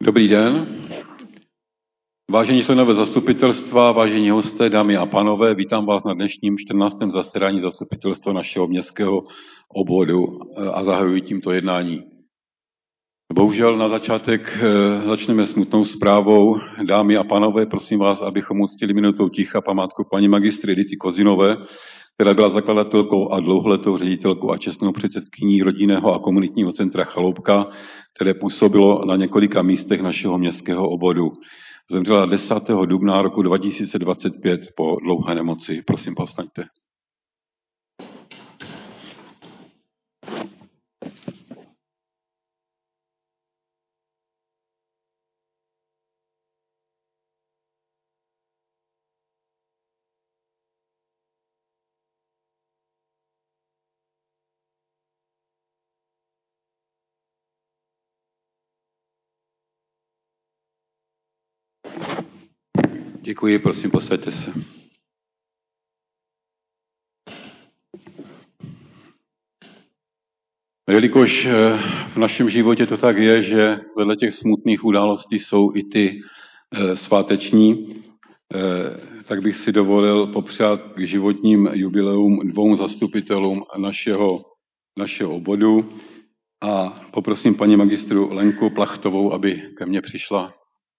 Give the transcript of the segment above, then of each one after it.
Dobrý den. Vážení členové zastupitelstva, vážení hosté, dámy a pánové, vítám vás na dnešním 14. zasedání zastupitelstva našeho městského obvodu a zahajuji tímto jednání. Bohužel na začátek začneme smutnou zprávou. Dámy a pánové, prosím vás, abychom uctili minutou ticha památku paní magistry Edity Kozinové, která byla zakladatelkou a dlouholetou ředitelkou a čestnou předsedkyní rodinného a komunitního centra Chaloupka, které působilo na několika místech našeho městského obvodu. Zemřela 10. dubna roku 2025 po dlouhé nemoci. Prosím, povstaňte. Děkuji, prosím, posaďte se. Jelikož v našem životě to tak je, že vedle těch smutných událostí jsou i ty sváteční, tak bych si dovolil popřát k životním jubileum dvou zastupitelům našeho obvodu a poprosím paní magistru Lenku Plachtovou, aby ke mně přišla.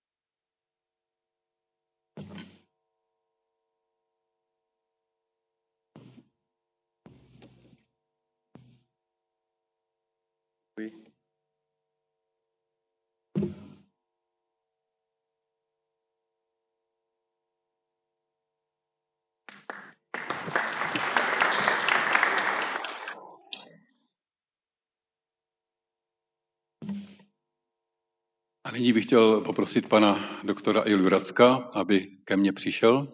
A nyní bych chtěl poprosit pana doktora Ilju Racka, aby ke mně přišel.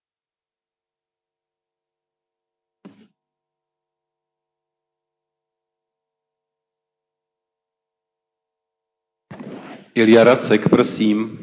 Ilja Racek, prosím.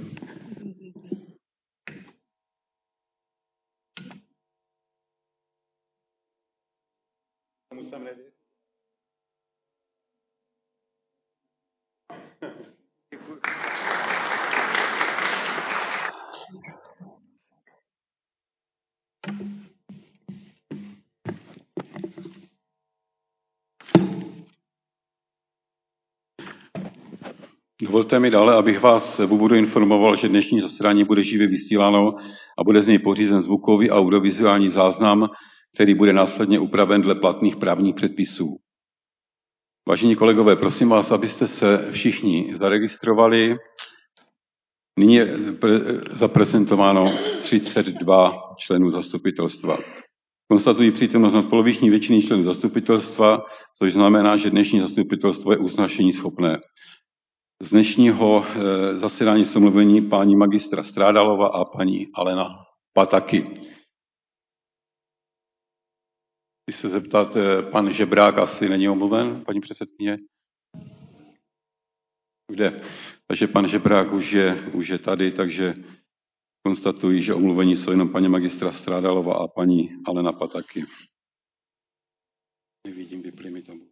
Dovolte mi dále, abych vás v úvodu informoval, že dnešní zasedání bude živě vysíláno a bude z něj pořízen zvukový a audiovizuální záznam, který bude následně upraven dle platných právních předpisů. Vážení kolegové, prosím vás, abyste se všichni zaregistrovali. Nyní je zaprezentováno 32 členů zastupitelstva. Konstatují přítomnost nadpoloviční většiny členů zastupitelstva, což znamená, že dnešní zastupitelstvo je usnášení schopné. Z dnešního zasedání jsou mluvení paní magistra Strádalova a paní Alena Pataky. Chci se zeptat, pan Žebrák asi není omluven, paní předsedkyně? Kde? Takže pan Žebrák už je tady, takže konstatuji, že omluvení jsou jenom paní magistra Strádalova a paní Alena Pataky. Nevidím, vypli mi tomu.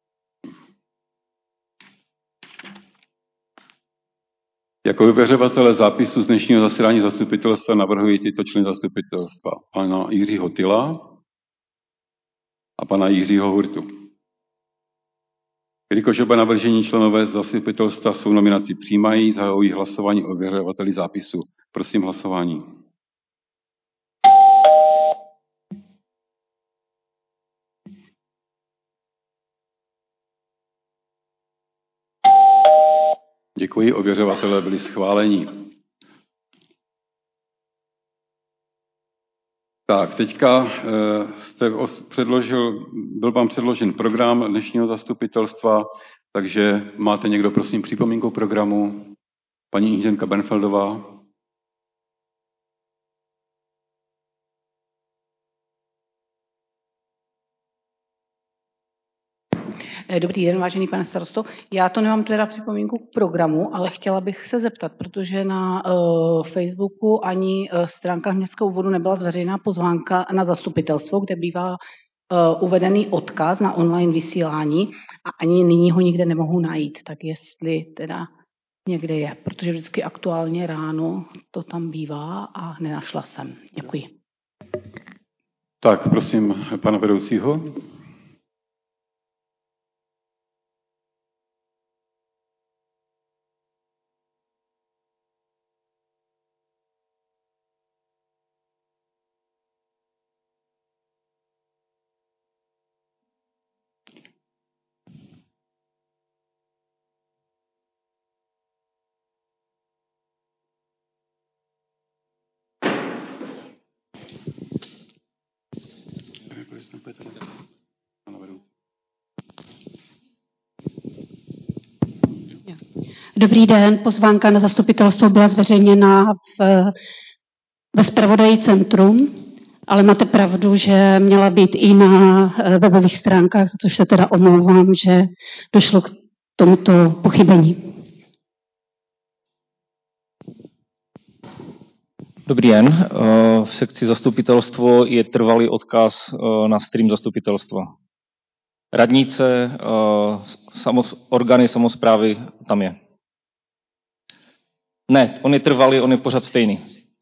Jako vyvěřovatele zápisu z dnešního zasedání zastupitelstva navrhuji tyto členy zastupitelstva. Pana Jiřího Tyla a pana Jiřího Hurtu. Jelikož oba navržení členové zastupitelstva svou nominaci přijímají, zahajují hlasování o vyvěřovateli zápisu. Prosím hlasování. Děkuji, ověřovatelé byli schváleni. Tak, teďka byl vám předložen program dnešního zastupitelstva, takže máte někdo, prosím, připomínku programu? Paní inženýrka Benfeldová. Dobrý den, vážený pane starosto. Já to nemám teda připomínku k programu, ale chtěla bych se zeptat, protože na Facebooku ani stránkách městského obvodu nebyla zveřejná pozvánka na zastupitelstvo, kde bývá uvedený odkaz na online vysílání a ani nyní ho nikde nemohu najít. Tak jestli teda někde je, protože vždycky aktuálně ráno to tam bývá a nenašla jsem. Děkuji. Tak, prosím pana vedoucího. Dobrý den, pozvánka na zastupitelstvo byla zveřejněna ve zpravodaji Centrum, ale máte pravdu, že měla být i na webových stránkách, což se teda omlouvám, že došlo k tomuto pochybení. Dobrý den, v sekci zastupitelstvo je trvalý odkaz na stream zastupitelstva. Radnice, orgány samosprávy, tam je. Ne, on je trvalý, on je pořád stejný.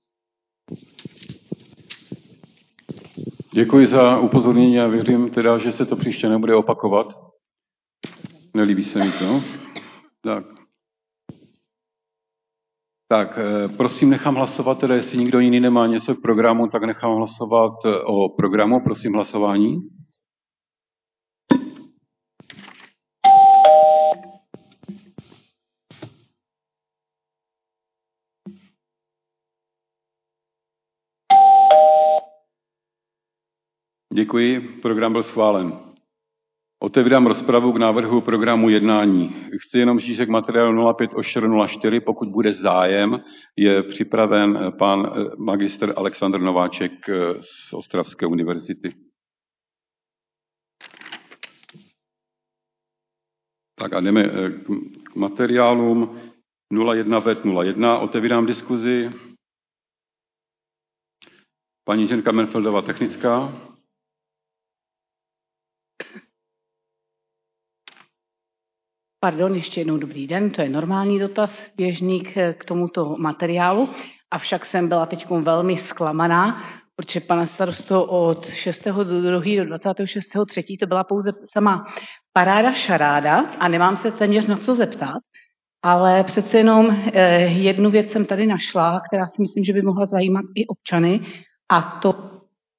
Děkuji za upozornění a věřím teda, že se to příště nebude opakovat. Nelíbí se mi to. Tak, prosím, nechám hlasovat, teda jestli nikdo jiný nemá něco k programu, tak nechám hlasovat o programu. Prosím hlasování. Děkuji, program byl schválen. Otevírám rozpravu k návrhu programu jednání. Chci jenom říct, že k materiálu 050404, pokud bude zájem, je připraven pan magister Alexandr Nováček z Ostravské univerzity. Tak a jdeme k materiálům 01 Otevírám diskuzi. Paní Ženka Menfeldová, technická. Pardon, ještě jednou dobrý den, to je normální dotaz, běžný k tomuto materiálu, avšak jsem byla teď velmi zklamaná, protože pane starosto od 6.2. do 26.3. to byla pouze sama paráda šaráda a nemám se téměř na co zeptat, ale přece jenom jednu věc jsem tady našla, která si myslím, že by mohla zajímat i občany, a to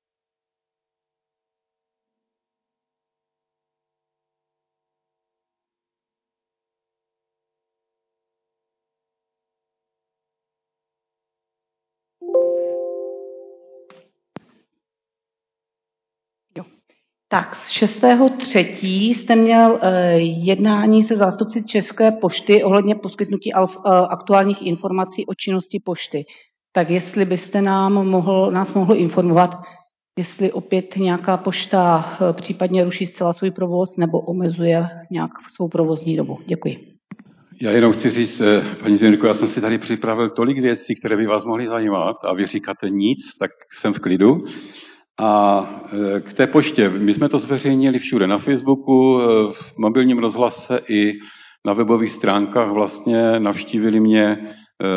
tak z 6.3. jste měl jednání se zástupci České pošty ohledně poskytnutí aktuálních informací o činnosti pošty. Tak jestli byste nás mohl informovat, jestli opět nějaká pošta případně ruší zcela svůj provoz nebo omezuje nějak svou provozní dobu. Děkuji. Já jenom chci říct, paní Zdenko, já jsem si tady připravil tolik věcí, které by vás mohly zajímat a vy říkáte nic, tak jsem v klidu. A k té poště, my jsme to zveřejnili všude na Facebooku, v mobilním rozhlase i na webových stránkách. Vlastně navštívili mě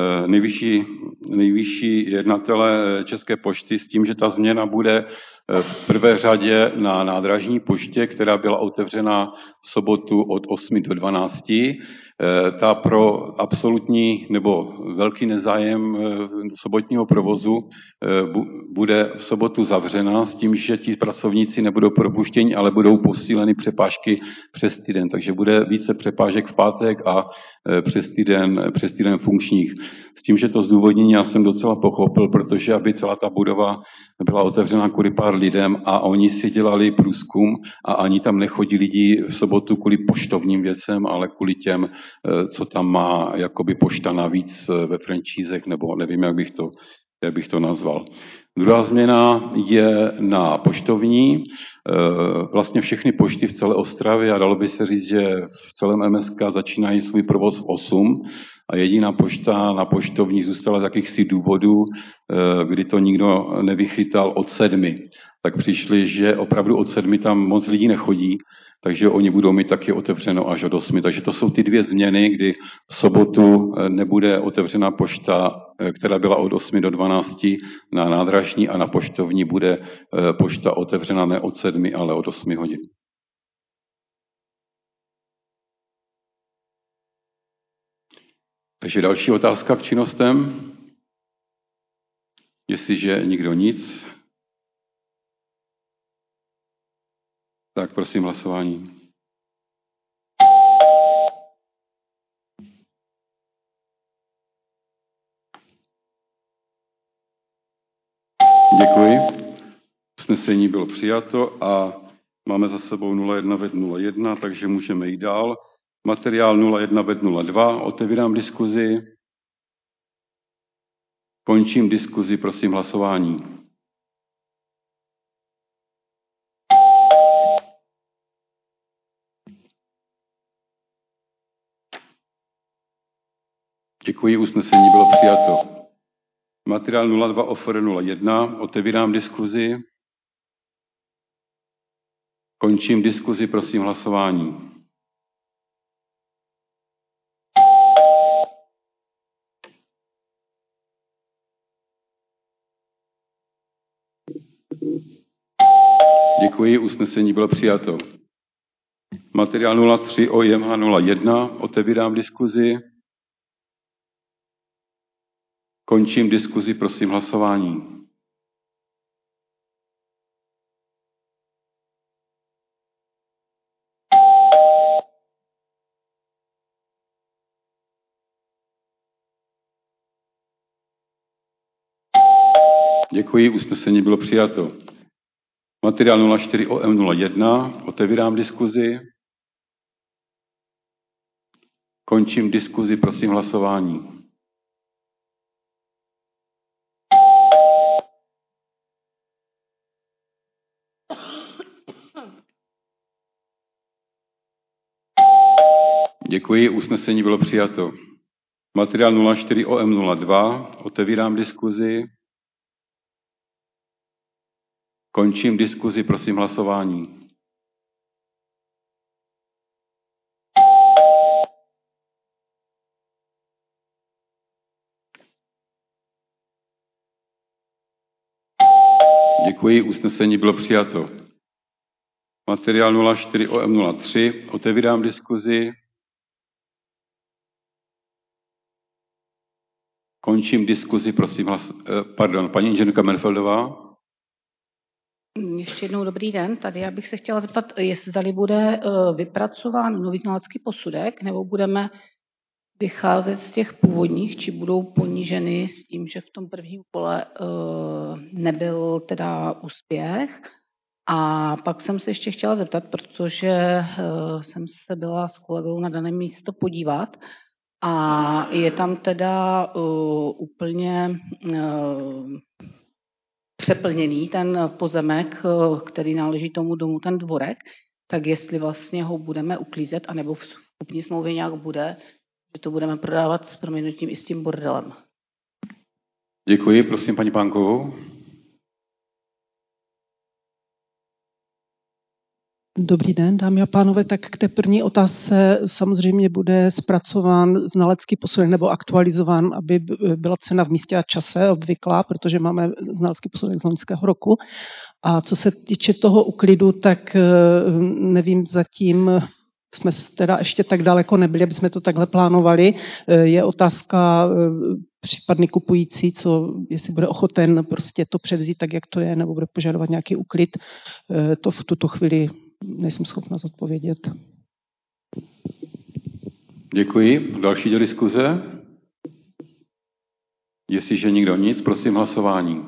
nejvyšší jednatelé České pošty s tím, že ta změna bude v prvé řadě na nádražní poště, která byla otevřena v sobotu od 8 do 12. Ta pro absolutní nebo velký nezájem sobotního provozu bude v sobotu zavřena s tím, že ti pracovníci nebudou propuštěni, ale budou posíleny přepážky přes týden. Takže bude více přepážek v pátek a přes týden funkčních. S tím, že to zdůvodnění já jsem docela pochopil, protože aby celá ta budova byla otevřena kvůli pár lidem a oni si dělali průzkum a ani tam nechodí lidi v sobotu kvůli poštovním věcem, ale kvůli těm, co tam má jakoby pošta navíc ve franšízech, nebo nevím, jak bych to nazval. Druhá změna je na poštovní. Vlastně všechny pošty v celé Ostravě a dalo by se říct, že v celém MSK začínají svůj provoz v 8 a jediná pošta na poštovní zůstala z jakýchsi důvodů, kdy to nikdo nevychytal od 7. Tak přišli, že opravdu od 7 tam moc lidí nechodí, takže oni budou mít taky otevřeno až od 8. Takže to jsou ty dvě změny, kdy v sobotu nebude otevřena pošta, která byla od 8 do 12 na nádražní, a na poštovní bude pošta otevřena ne od 7, ale od 8 hodin. Takže další otázka k činnostem. Jestliže nikdo nic, tak prosím hlasování. Děkuji. Usnesení bylo přijato a máme za sebou 01/01, takže můžeme jít dál. Materiál 01/02, otevírám diskuzi. Končím diskuzi, prosím hlasování. Děkuji, usnesení bylo přijato. Materiál 02 OFR 01, otevírám diskuzi. Končím diskuzi, prosím hlasování. Děkuji, usnesení bylo přijato. Materiál 03 o IMH 01, otevírám diskuzi. Končím diskuzi, prosím hlasování. Děkuji, usnesení bylo přijato. Materiál 04 OM 01, otevírám diskuzi. Končím diskuzi, prosím hlasování. Děkuji, usnesení bylo přijato. Materiál 04 OM 02, otevírám diskuzi. Končím diskuzi, prosím hlasování. Děkuji, usnesení bylo přijato. Materiál 04 OM 03, otevírám diskuzi. Končím diskuzi, prosím paní inženýrka Merfeldová. Ještě jednou dobrý den. Tady já bych se chtěla zeptat, jestli tady bude vypracován nový znalecký posudek, nebo budeme vycházet z těch původních, či budou poníženy s tím, že v tom prvním kole nebyl teda úspěch. A pak jsem se ještě chtěla zeptat, protože jsem se byla s kolegou na dané místo podívat a je tam teda úplně přeplněný ten pozemek, který náleží tomu domu, ten dvorek, tak jestli vlastně ho budeme uklízet, anebo v kupní smlouvě nějak bude, že to budeme prodávat s prominutím i s tím bordelem. Děkuji, prosím paní Pánkovou. Dobrý den, dámy a pánové. Tak k té první otázce samozřejmě bude zpracován znalecký posudek nebo aktualizován, aby byla cena v místě a čase obvyklá, protože máme znalecký posudek z loňského roku. A co se týče toho uklidu, tak nevím, zatím jsme teda ještě tak daleko nebyli, aby jsme to takhle plánovali. Je otázka případný kupující, jestli bude ochoten prostě to převzít tak, jak to je, nebo bude požadovat nějaký úklid. To v tuto chvíli nejsem schopna zodpovědět. Děkuji. Další do diskuze? Jestliže nikdo nic, prosím hlasování.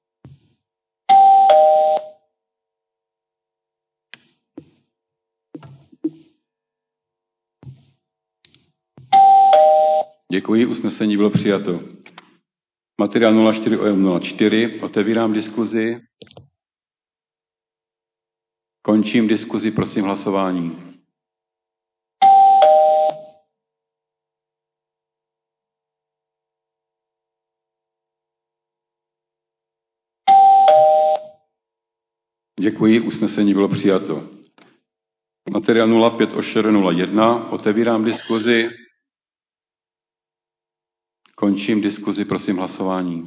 Děkuji, usnesení bylo přijato. Materiál 04 OM 04, otevírám diskuzi. Končím diskuzi, prosím hlasování. Děkuji, usnesení bylo přijato. Materiál 05/01. Otevírám diskuzi. Končím diskuzi, prosím hlasování.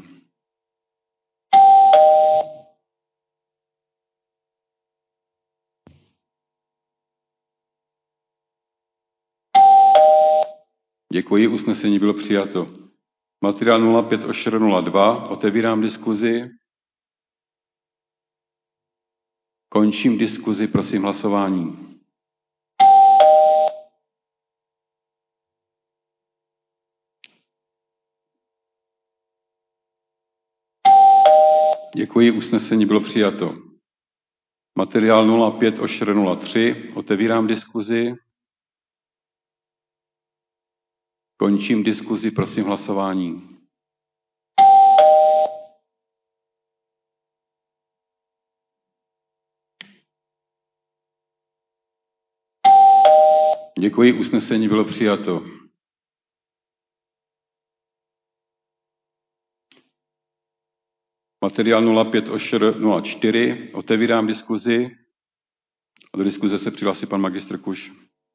Děkuji, usnesení bylo přijato. Materiál 05/02. Otevírám diskuzi. Končím diskuzi, prosím hlasování. Děkuji, usnesení bylo přijato. Materiál 05/03. Otevírám diskuzi. Končím diskuzi, prosím hlasování. Děkuji, usnesení bylo přijato. Materiál 05/04. Otevírám diskuzi. A do diskuze se přihlásí pan magistr Kuš.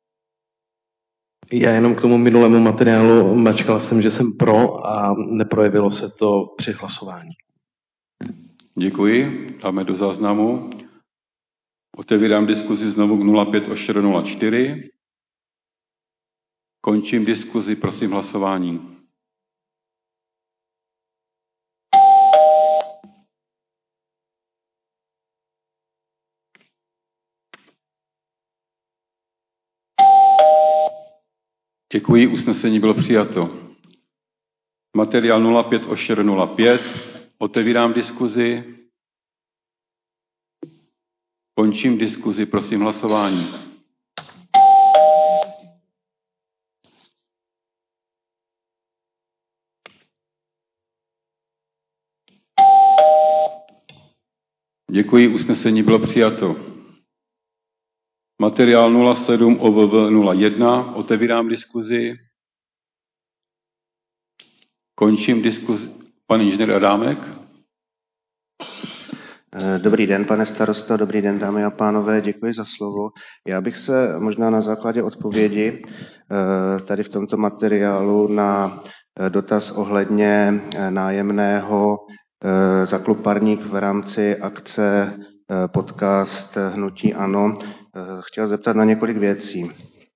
Já jenom k tomu minulému materiálu mačkal jsem, že jsem pro a neprojevilo se to při hlasování. Děkuji, dáme do záznamu. Otevírám diskuzi znovu k 05/04. Končím diskuzi, prosím hlasování. Děkuji, usnesení bylo přijato. Materiál 05/05. Otevírám diskuzi. Končím diskuzi, prosím hlasování. Děkuji, usnesení bylo přijato. Materiál 07/OVV01. Otevírám diskuzi. Končím diskuzi. Pan inženýr Adámek. Dobrý den, pane starosto, dobrý den, dámy a pánové, děkuji za slovo. Já bych se možná na základě odpovědi tady v tomto materiálu na dotaz ohledně nájemného za klub Parník v rámci akce podcast Hnutí ANO chtěl zeptat na několik věcí.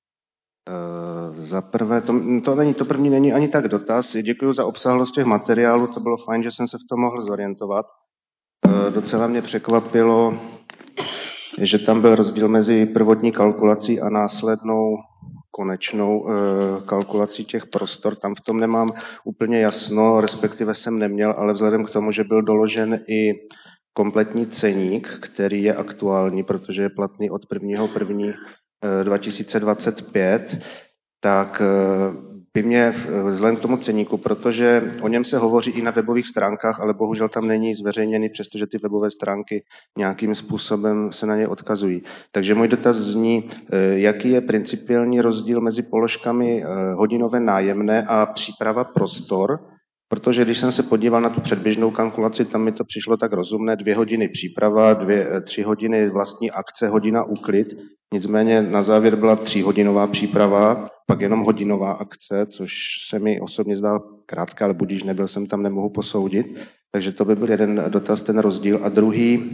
Za prvé, to první není ani tak dotaz. Děkuji za obsáhlost těch materiálů, to bylo fajn, že jsem se v tom mohl zorientovat. Docela mě překvapilo, že tam byl rozdíl mezi prvotní kalkulací a následnou konečnou kalkulací těch prostor. Tam v tom nemám úplně jasno, respektive jsem neměl, ale vzhledem k tomu, že byl doložen i kompletní ceník, který je aktuální, protože je platný od 1.1.2025, tak by mě vzhledem k tomu ceníku, protože o něm se hovoří i na webových stránkách, ale bohužel tam není zveřejněný, přestože ty webové stránky nějakým způsobem se na ně odkazují. Takže můj dotaz zní, jaký je principiální rozdíl mezi položkami hodinové nájemné a příprava prostor, protože když jsem se podíval na tu předběžnou kalkulaci, tam mi to přišlo tak rozumné, 2 hodiny příprava, 3 hodiny vlastní akce, hodina úklid, nicméně na závěr byla 3hodinová příprava, pak jenom hodinová akce, což se mi osobně zdá krátká, ale budíž nebyl jsem tam, nemohu posoudit. Takže to by byl jeden dotaz, ten rozdíl. A druhý,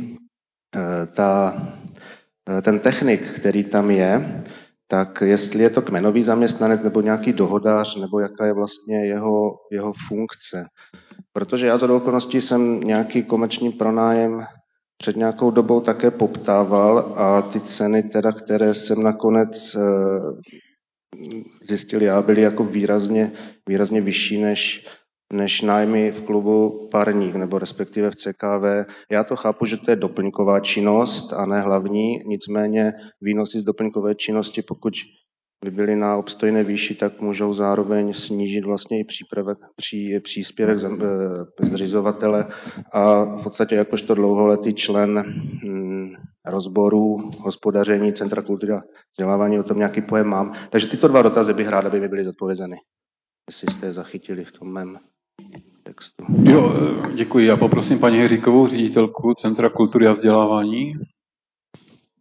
ten technik, který tam je, tak jestli je to kmenový zaměstnanec nebo nějaký dohodář, nebo jaká je vlastně jeho funkce. Protože já za okolností jsem nějaký komerční pronájem před nějakou dobou také poptával a ty ceny, teda, které jsem nakonec zjistil já, byly jako výrazně vyšší než nájmy v klubu Parník, nebo respektive v CKV. Já to chápu, že to je doplňková činnost a ne hlavní, nicméně výnosy z doplňkové činnosti, pokud by byly na obstojné výši, tak můžou zároveň snížit vlastně i příspěvek zřizovatele a v podstatě jakožto dlouholetý člen rozboru hospodaření Centra kultury a vzdělávání o tom nějaký pojem mám. Takže tyto 2 dotazy bych rád, aby mi byly zodpovězeny. Jestli jste je zachytili v tom mém textu. Jo, děkuji. Já poprosím paní Heříkovou, ředitelku Centra kultury a vzdělávání.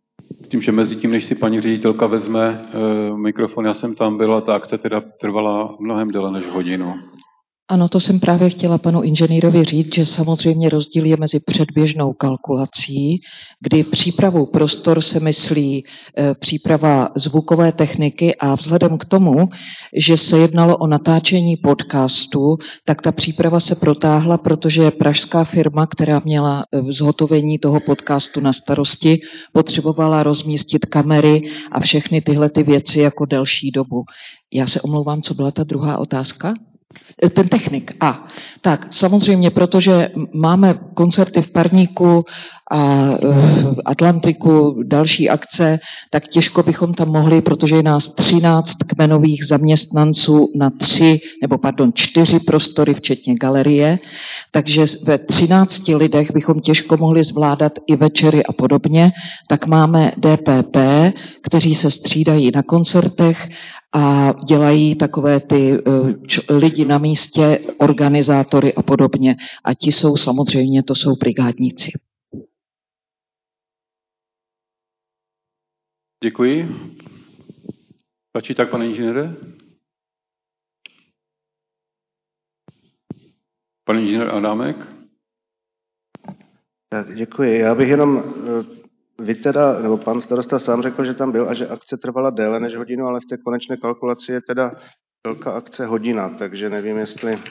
tím, že mezi tím, než si paní ředitelka vezme mikrofon, já jsem tam byla, ta akce teda trvala mnohem déle než hodinu. Ano, to jsem právě chtěla panu inženýrovi říct, že samozřejmě rozdíl je mezi předběžnou kalkulací, kdy přípravou prostor se myslí příprava zvukové techniky a vzhledem k tomu, že se jednalo o natáčení podcastu, tak ta příprava se protáhla, protože pražská firma, která měla zhotovení toho podcastu na starosti, potřebovala rozmístit kamery a všechny tyhle ty věci jako delší dobu. Já se omlouvám, co byla ta druhá otázka? Ten technik. Tak samozřejmě, protože máme koncerty v Parníku a Atlantiku, další akce, tak těžko bychom tam mohli, protože je nás 13 kmenových zaměstnanců na 4 prostory, včetně galerie, takže ve 13 lidech bychom těžko mohli zvládat i večery a podobně, tak máme DPP, kteří se střídají na koncertech a dělají takové ty lidi na místě, organizátory a podobně. A ti jsou samozřejmě, to jsou brigádníci. Děkuji. Stačí tak, pane inženýre? Pan inženýr Adámek? Tak, děkuji. Já bych jenom, vy teda, nebo pan starosta sám řekl, že tam byl a že akce trvala déle než hodinu, ale v té konečné kalkulaci je teda velká akce hodina, takže nevím, jestli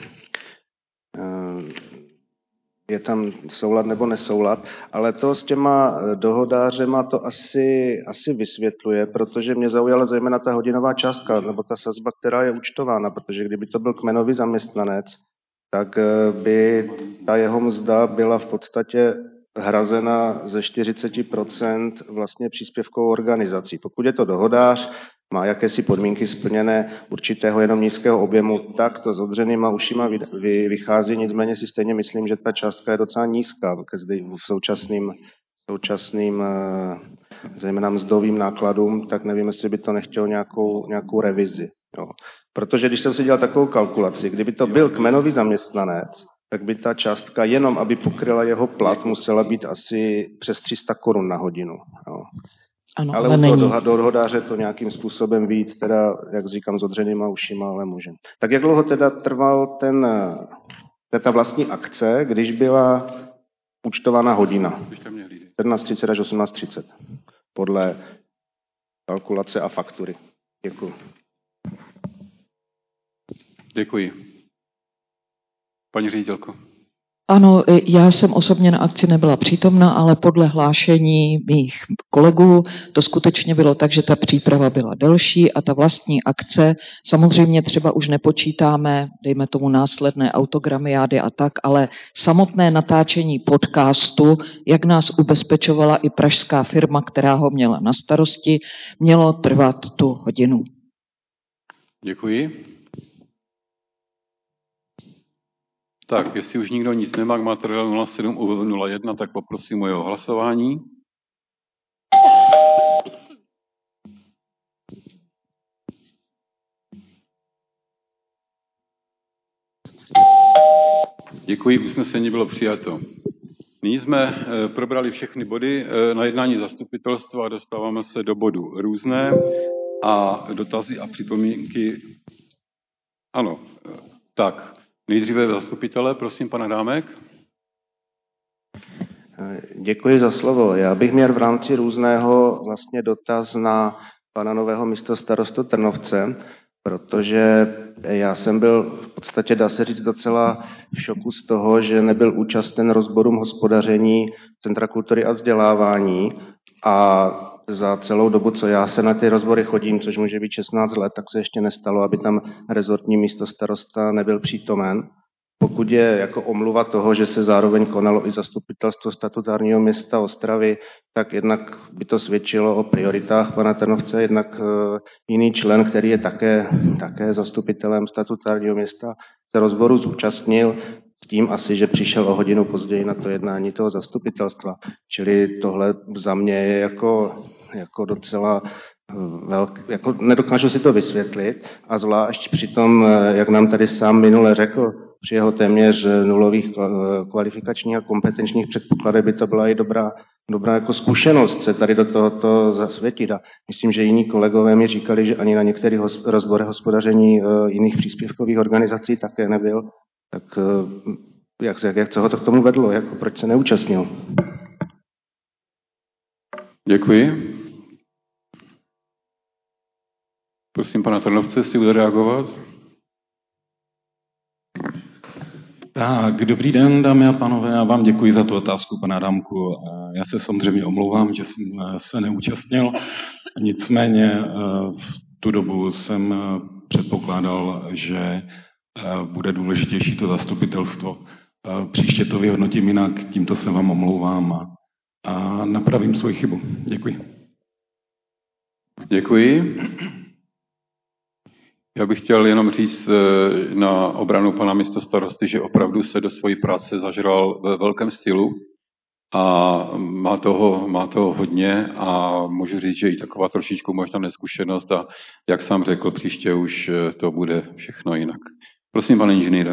je tam soulad nebo nesoulad, ale to s těma dohodářema to asi vysvětluje, protože mě zaujala zejména ta hodinová částka, nebo ta sazba, která je účtována, protože kdyby to byl kmenový zaměstnanec, tak by ta jeho mzda byla v podstatě hrazena ze 40% vlastně příspěvkovou organizací. Pokud je to dohodář, má jakési podmínky splněné určitého jenom nízkého objemu, tak to s odřenýma ušima vychází, nicméně si stejně myslím, že ta částka je docela nízká v současným zejména mzdovým nákladům, tak nevím, jestli by to nechtělo nějakou revizi. Jo. Protože když jsem si dělal takovou kalkulaci, kdyby to byl kmenový zaměstnanec, tak by ta částka jenom, aby pokryla jeho plat, musela být asi přes 300 korun na hodinu. Jo. Ano, ale u toho dohodáře to nějakým způsobem víc, teda, jak říkám, s odřenýma ušima, ale může. Tak jak dlouho teda trval ta vlastní akce, když byla účtována hodina? 17:30 až 18:30. Podle kalkulace a faktury. Děkuji. Děkuji. Paní ředitelko. Ano, já jsem osobně na akci nebyla přítomna, ale podle hlášení mých kolegů to skutečně bylo tak, že ta příprava byla delší a ta vlastní akce, samozřejmě třeba už nepočítáme, dejme tomu následné autogramiády a tak, ale samotné natáčení podcastu, jak nás ubezpečovala i pražská firma, která ho měla na starosti, mělo trvat tu hodinu. Děkuji. Tak, jestli už nikdo nic nemá k materiálu 0701, tak poprosím o jeho hlasování. Děkuji, usnesení bylo přijato. Nyní jsme probrali všechny body na jednání zastupitelstva a dostáváme se do bodu různé a dotazy a připomínky. Ano, tak. Nejdříve zastupitele, prosím, pana Dámek. Děkuji za slovo. Já bych měl v rámci různého vlastně dotaz na pana nového místostarostu Trnovce, protože já jsem byl v podstatě, dá se říct, docela v šoku z toho, že nebyl účasten rozborům hospodaření Centra kultury a vzdělávání a za celou dobu, co já se na ty rozbory chodím, což může být 16 let, tak se ještě nestalo, aby tam rezortní místostarosta nebyl přítomen. Pokud je jako omluva toho, že se zároveň konalo i zastupitelstvo statutárního města Ostravy, tak jednak by to svědčilo o prioritách pana Trnovce, jednak jiný člen, který je také zastupitelem statutárního města, se rozboru zúčastnil s tím asi, že přišel o hodinu později na to jednání toho zastupitelstva. Čili tohle za mě je jako docela jako nedokážu si to vysvětlit a zvlášť při tom, jak nám tady sám minule řekl, při jeho téměř nulových kvalifikačních a kompetenčních předpokladech by to byla i dobrá dobrá jako zkušenost se tady do tohoto zasvětit. A myslím, že jiní kolegové mi říkali, že ani na některých rozborech hospodaření jiných příspěvkových organizací také nebyl. Tak co ho to k tomu vedlo? Jako proč se neúčastnil? Děkuji. Prosím pana Trnovce, jestli bude reagovat. Tak, dobrý den, dámy a pánové, já vám děkuji za tu otázku, pane Adamku. Já se samozřejmě omlouvám, že jsem se neúčastnil, nicméně v tu dobu jsem předpokládal, že bude důležitější to zastupitelstvo. Příště to vyhodnotím jinak, tímto se vám omlouvám a napravím svoji chybu. Děkuji. Děkuji. Já bych chtěl jenom říct na obranu pana místostarosty, že opravdu se do své práce zažral ve velkém stylu a má toho hodně a můžu říct, že i taková trošičku možná neskušenost a jak sám řekl, příště už to bude všechno jinak. Prosím, pane inženýre.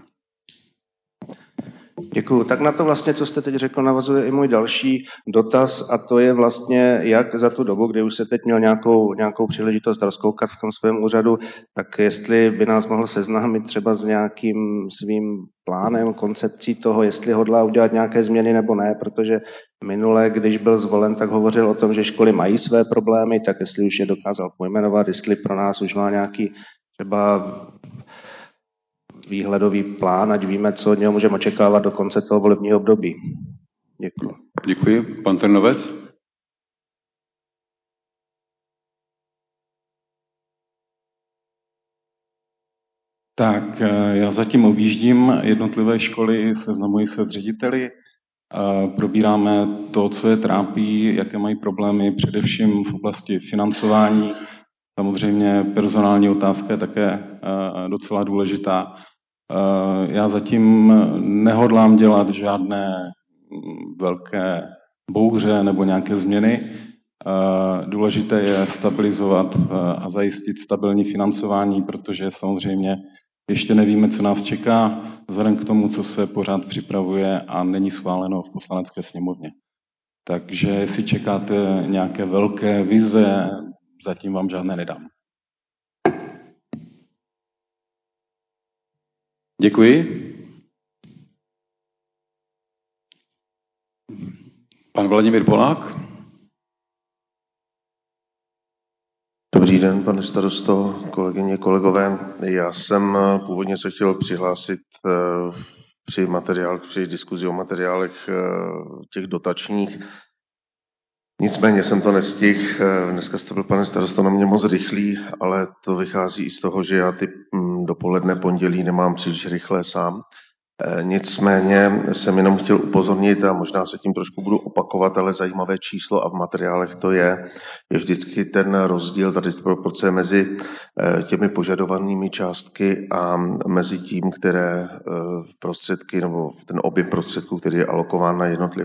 Děkuju. Tak na to vlastně, co jste teď řekl, navazuje i můj další dotaz a to je vlastně, jak za tu dobu, kdy už se teď měl nějakou příležitost rozkoukat v tom svém úřadu, tak jestli by nás mohl seznámit třeba s nějakým svým plánem, koncepcí toho, jestli hodlá udělat nějaké změny nebo ne, protože minule, když byl zvolen, tak hovořil o tom, že školy mají své problémy, tak jestli už je dokázal pojmenovat, jestli pro nás už má nějaký třeba výhledový plán, ať víme, co od něho můžeme očekávat do konce toho volebního období. Děkuji. Děkuji. Pan Trnovec? Tak, já zatím objíždím jednotlivé školy, seznamuji se s řediteli, probíráme to, co je trápí, jaké mají problémy, především v oblasti financování. Samozřejmě personální otázka je také docela důležitá. Já zatím nehodlám dělat žádné velké bouře nebo nějaké změny. Důležité je stabilizovat a zajistit stabilní financování, protože samozřejmě ještě nevíme, co nás čeká, vzhledem k tomu, co se pořád připravuje a není schváleno v Poslanecké sněmovně. Takže jestli čekáte nějaké velké vize, zatím vám žádné nedám. Děkuji. Pan Vladimír Polák. Dobrý den, pane starosto, kolegyně, kolegové. Já jsem původně se chtěl přihlásit při diskuzi o materiálech těch dotačních. Nicméně jsem to nestihl. Dneska jste byl, pane starosto, na mě moc rychlý, ale to vychází i z toho, že já ty dopoledne pondělí nemám příliš rychlé sám. Nicméně jsem jenom chtěl upozornit, a možná se tím trošku budu opakovat, ale zajímavé číslo a v materiálech to je vždycky ten rozdíl, ta disproporce mezi těmi požadovanými částky a mezi tím, které prostředky, nebo ten objem prostředků, který je alokován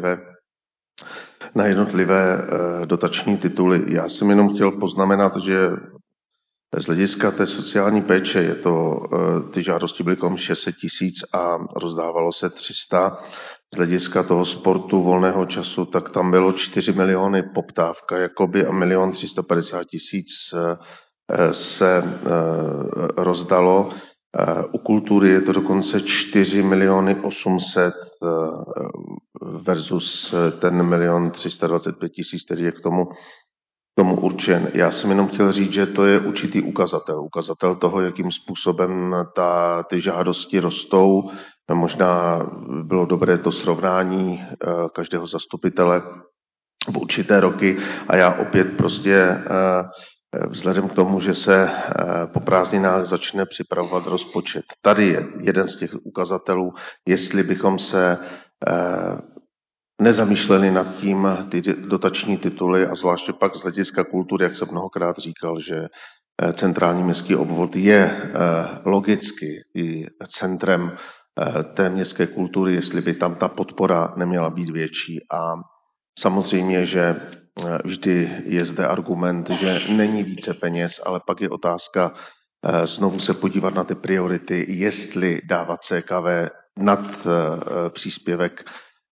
na jednotlivé dotační tituly. Já jsem jenom chtěl poznamenat, že z hlediska té sociální péče je to, ty žádosti byly kolem 600 000 a rozdávalo se 300. Z hlediska toho sportu, volného času, tak tam bylo 4 miliony poptávka jakoby a 1 350 000 se rozdalo. U kultury je to dokonce 4 800 000 versus ten 1 325 000, který je k tomu určen. Já jsem jenom chtěl říct, že to je určitý ukazatel toho, jakým způsobem ty žádosti rostou. Možná bylo dobré to srovnání každého zastupitele v určité roky a já opět prostě vzhledem k tomu, že se po prázdninách začne připravovat rozpočet. Tady je jeden z těch ukazatelů, jestli bychom se nezamýšleli nad tím ty dotační tituly a zvláště pak z hlediska kultury, jak jsem mnohokrát říkal, že centrální městský obvod je logicky i centrem té městské kultury, jestli by tam ta podpora neměla být větší. A samozřejmě, že vždy je zde argument, že není více peněz, ale pak je otázka znovu se podívat na ty priority, jestli dávat CKV nad příspěvek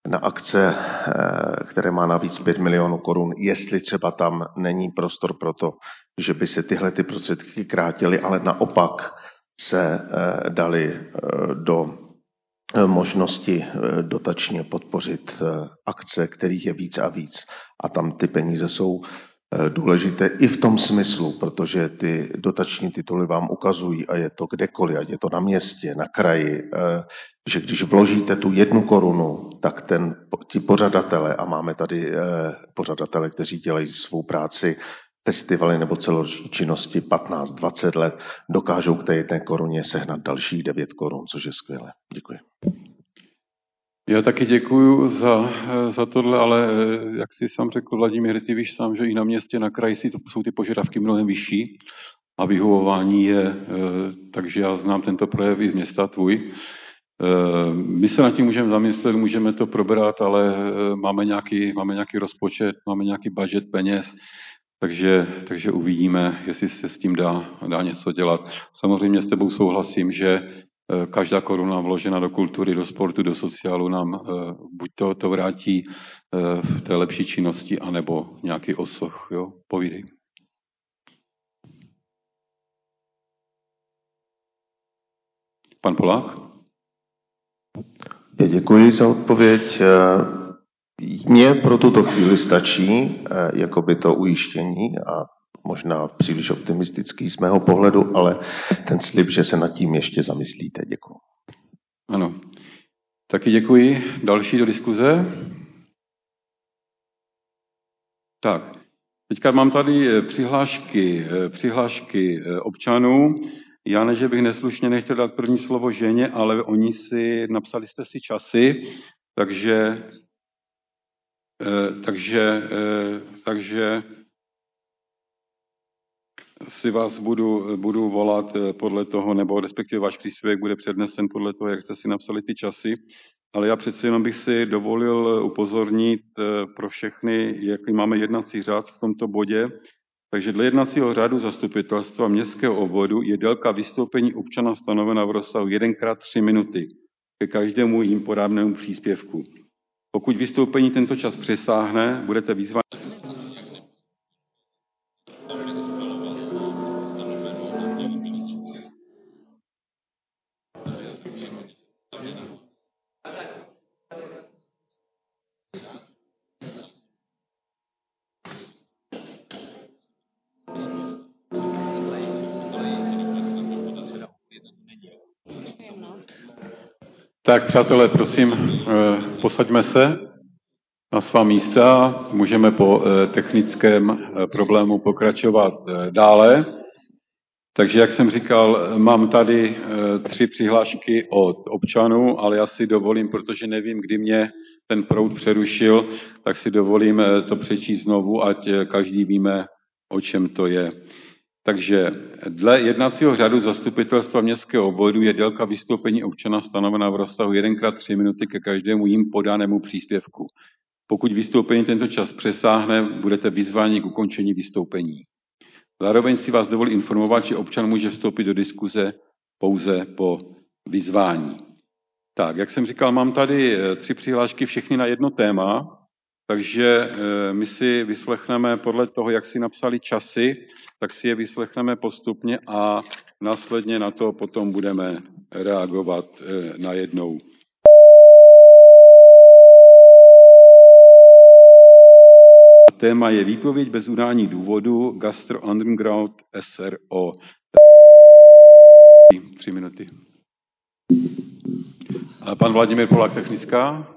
na akce, které má navíc 5 milionů korun, jestli třeba tam není prostor pro to, že by se tyhle ty prostředky krátily, ale naopak se dali do možnosti dotačně podpořit akce, kterých je víc a víc. A tam ty peníze jsou důležité i v tom smyslu, protože ty dotační tituly vám ukazují, a je to kdekoliv, ať je to na městě, na kraji, že když vložíte tu 1 korunu, tak ti pořadatelé, a máme tady pořadatele, kteří dělají svou práci, festivaly nebo celoroční činnosti 15-20 let, dokážou k té 1 koruně sehnat dalších 9 korun, což je skvělé. Děkuji. Já taky děkuju za tohle, ale jak si sám řekl Vladimír, ty víš sám, že i na městě, na kraji jsou ty požadavky mnohem vyšší a vyhovování je, takže já znám tento projev i z města tvůj. My se nad tím můžeme zamyslet, můžeme to probrat, ale máme nějaký rozpočet, máme nějaký budget peněz, takže uvidíme, jestli se s tím dá něco dělat. Samozřejmě s tebou souhlasím, že každá koruna vložena do kultury, do sportu, do sociálu nám buď to vrátí v té lepší činnosti, anebo nějaký osoch. Jo? Povídej. Pan Polák? Děkuji za odpověď. Mně pro tuto chvíli stačí jakoby to ujištění a možná příliš optimistický z mého pohledu, ale ten slib, že se nad tím ještě zamyslíte. Děkuji. Ano. Taky děkuji. Další do diskuze. Tak, teďka mám tady přihlášky občanů. Já ne, že bych neslušně nechtěl dát první slovo ženě, ale oni napsali jste si časy, takže si vás budu volat podle toho, nebo respektive váš příspěvek bude přednesen podle toho, jak jste si napsali ty časy. Ale já přece jenom bych si dovolil upozornit pro všechny, jaký máme jednací řád v tomto bodě. Takže dle jednacího řádu zastupitelstva městského obvodu je délka vystoupení občana stanovena v rozsahu 1x3 minuty ke každému jim podávanému příspěvku. Pokud vystoupení tento čas přesáhne, budete vyzváni. Tak, přátelé, prosím, posaďme se na svá místa. Můžeme po technickém problému pokračovat dále. Takže, jak jsem říkal, mám tady 3 přihlášky od občanů, ale já si dovolím, protože nevím, kdy mě ten proud přerušil, tak si dovolím to přečíst znovu, ať každý víme, o čem to je. Takže dle jednacího řádu zastupitelstva městského obvodu je délka vystoupení občana stanovena v rozsahu 1x3 minuty ke každému jim podanému příspěvku. Pokud vystoupení tento čas přesáhne, budete vyzváni k ukončení vystoupení. Zároveň si vás dovolím informovat, že občan může vstoupit do diskuze pouze po vyzvání. Tak, jak jsem říkal, mám tady 3 přihlášky, všechny na jedno téma, takže my si vyslechneme podle toho, jak si napsali časy, tak si je vyslechneme postupně a následně na to potom budeme reagovat najednou. Téma je výpověď bez udání důvodu Gastro Underground SRO. 3 minuty. Pan Vladimír Polák, technická.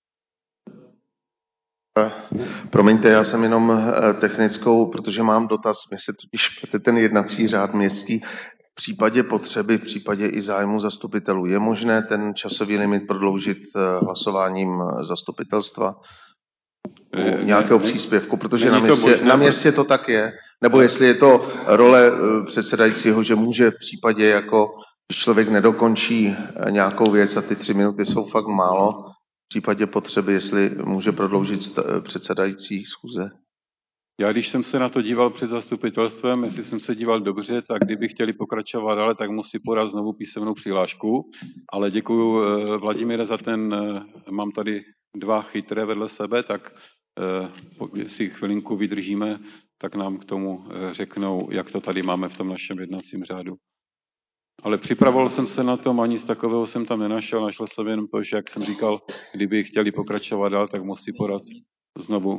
Promiňte, já jsem jenom technickou, protože mám dotaz. Mně se totiž ten jednací řád městský v případě potřeby, v případě i zájmu zastupitelů. Je možné ten časový limit prodloužit hlasováním zastupitelstva? Nějakého příspěvku, protože na městě to tak je. Nebo jestli je to role předsedajícího, že může v případě, jako když člověk nedokončí nějakou věc a ty 3 minuty jsou fakt málo, v případě potřeby, jestli může prodloužit předsedající schůze. Já když jsem se na to díval před zastupitelstvem, jestli jsem se díval dobře, tak kdyby chtěli pokračovat dále, tak musí podat znovu písemnou přihlášku. Ale děkuji Vladimíre za mám tady dva chytré vedle sebe, tak si chvilinku vydržíme, tak nám k tomu řeknou, jak to tady máme v tom našem jednacím řádu. Ale připravoval jsem se na tom a nic takového jsem tam nenašel. Našel jsem jenom to, že, jak jsem říkal, kdyby chtěli pokračovat dál, tak musí podat znovu.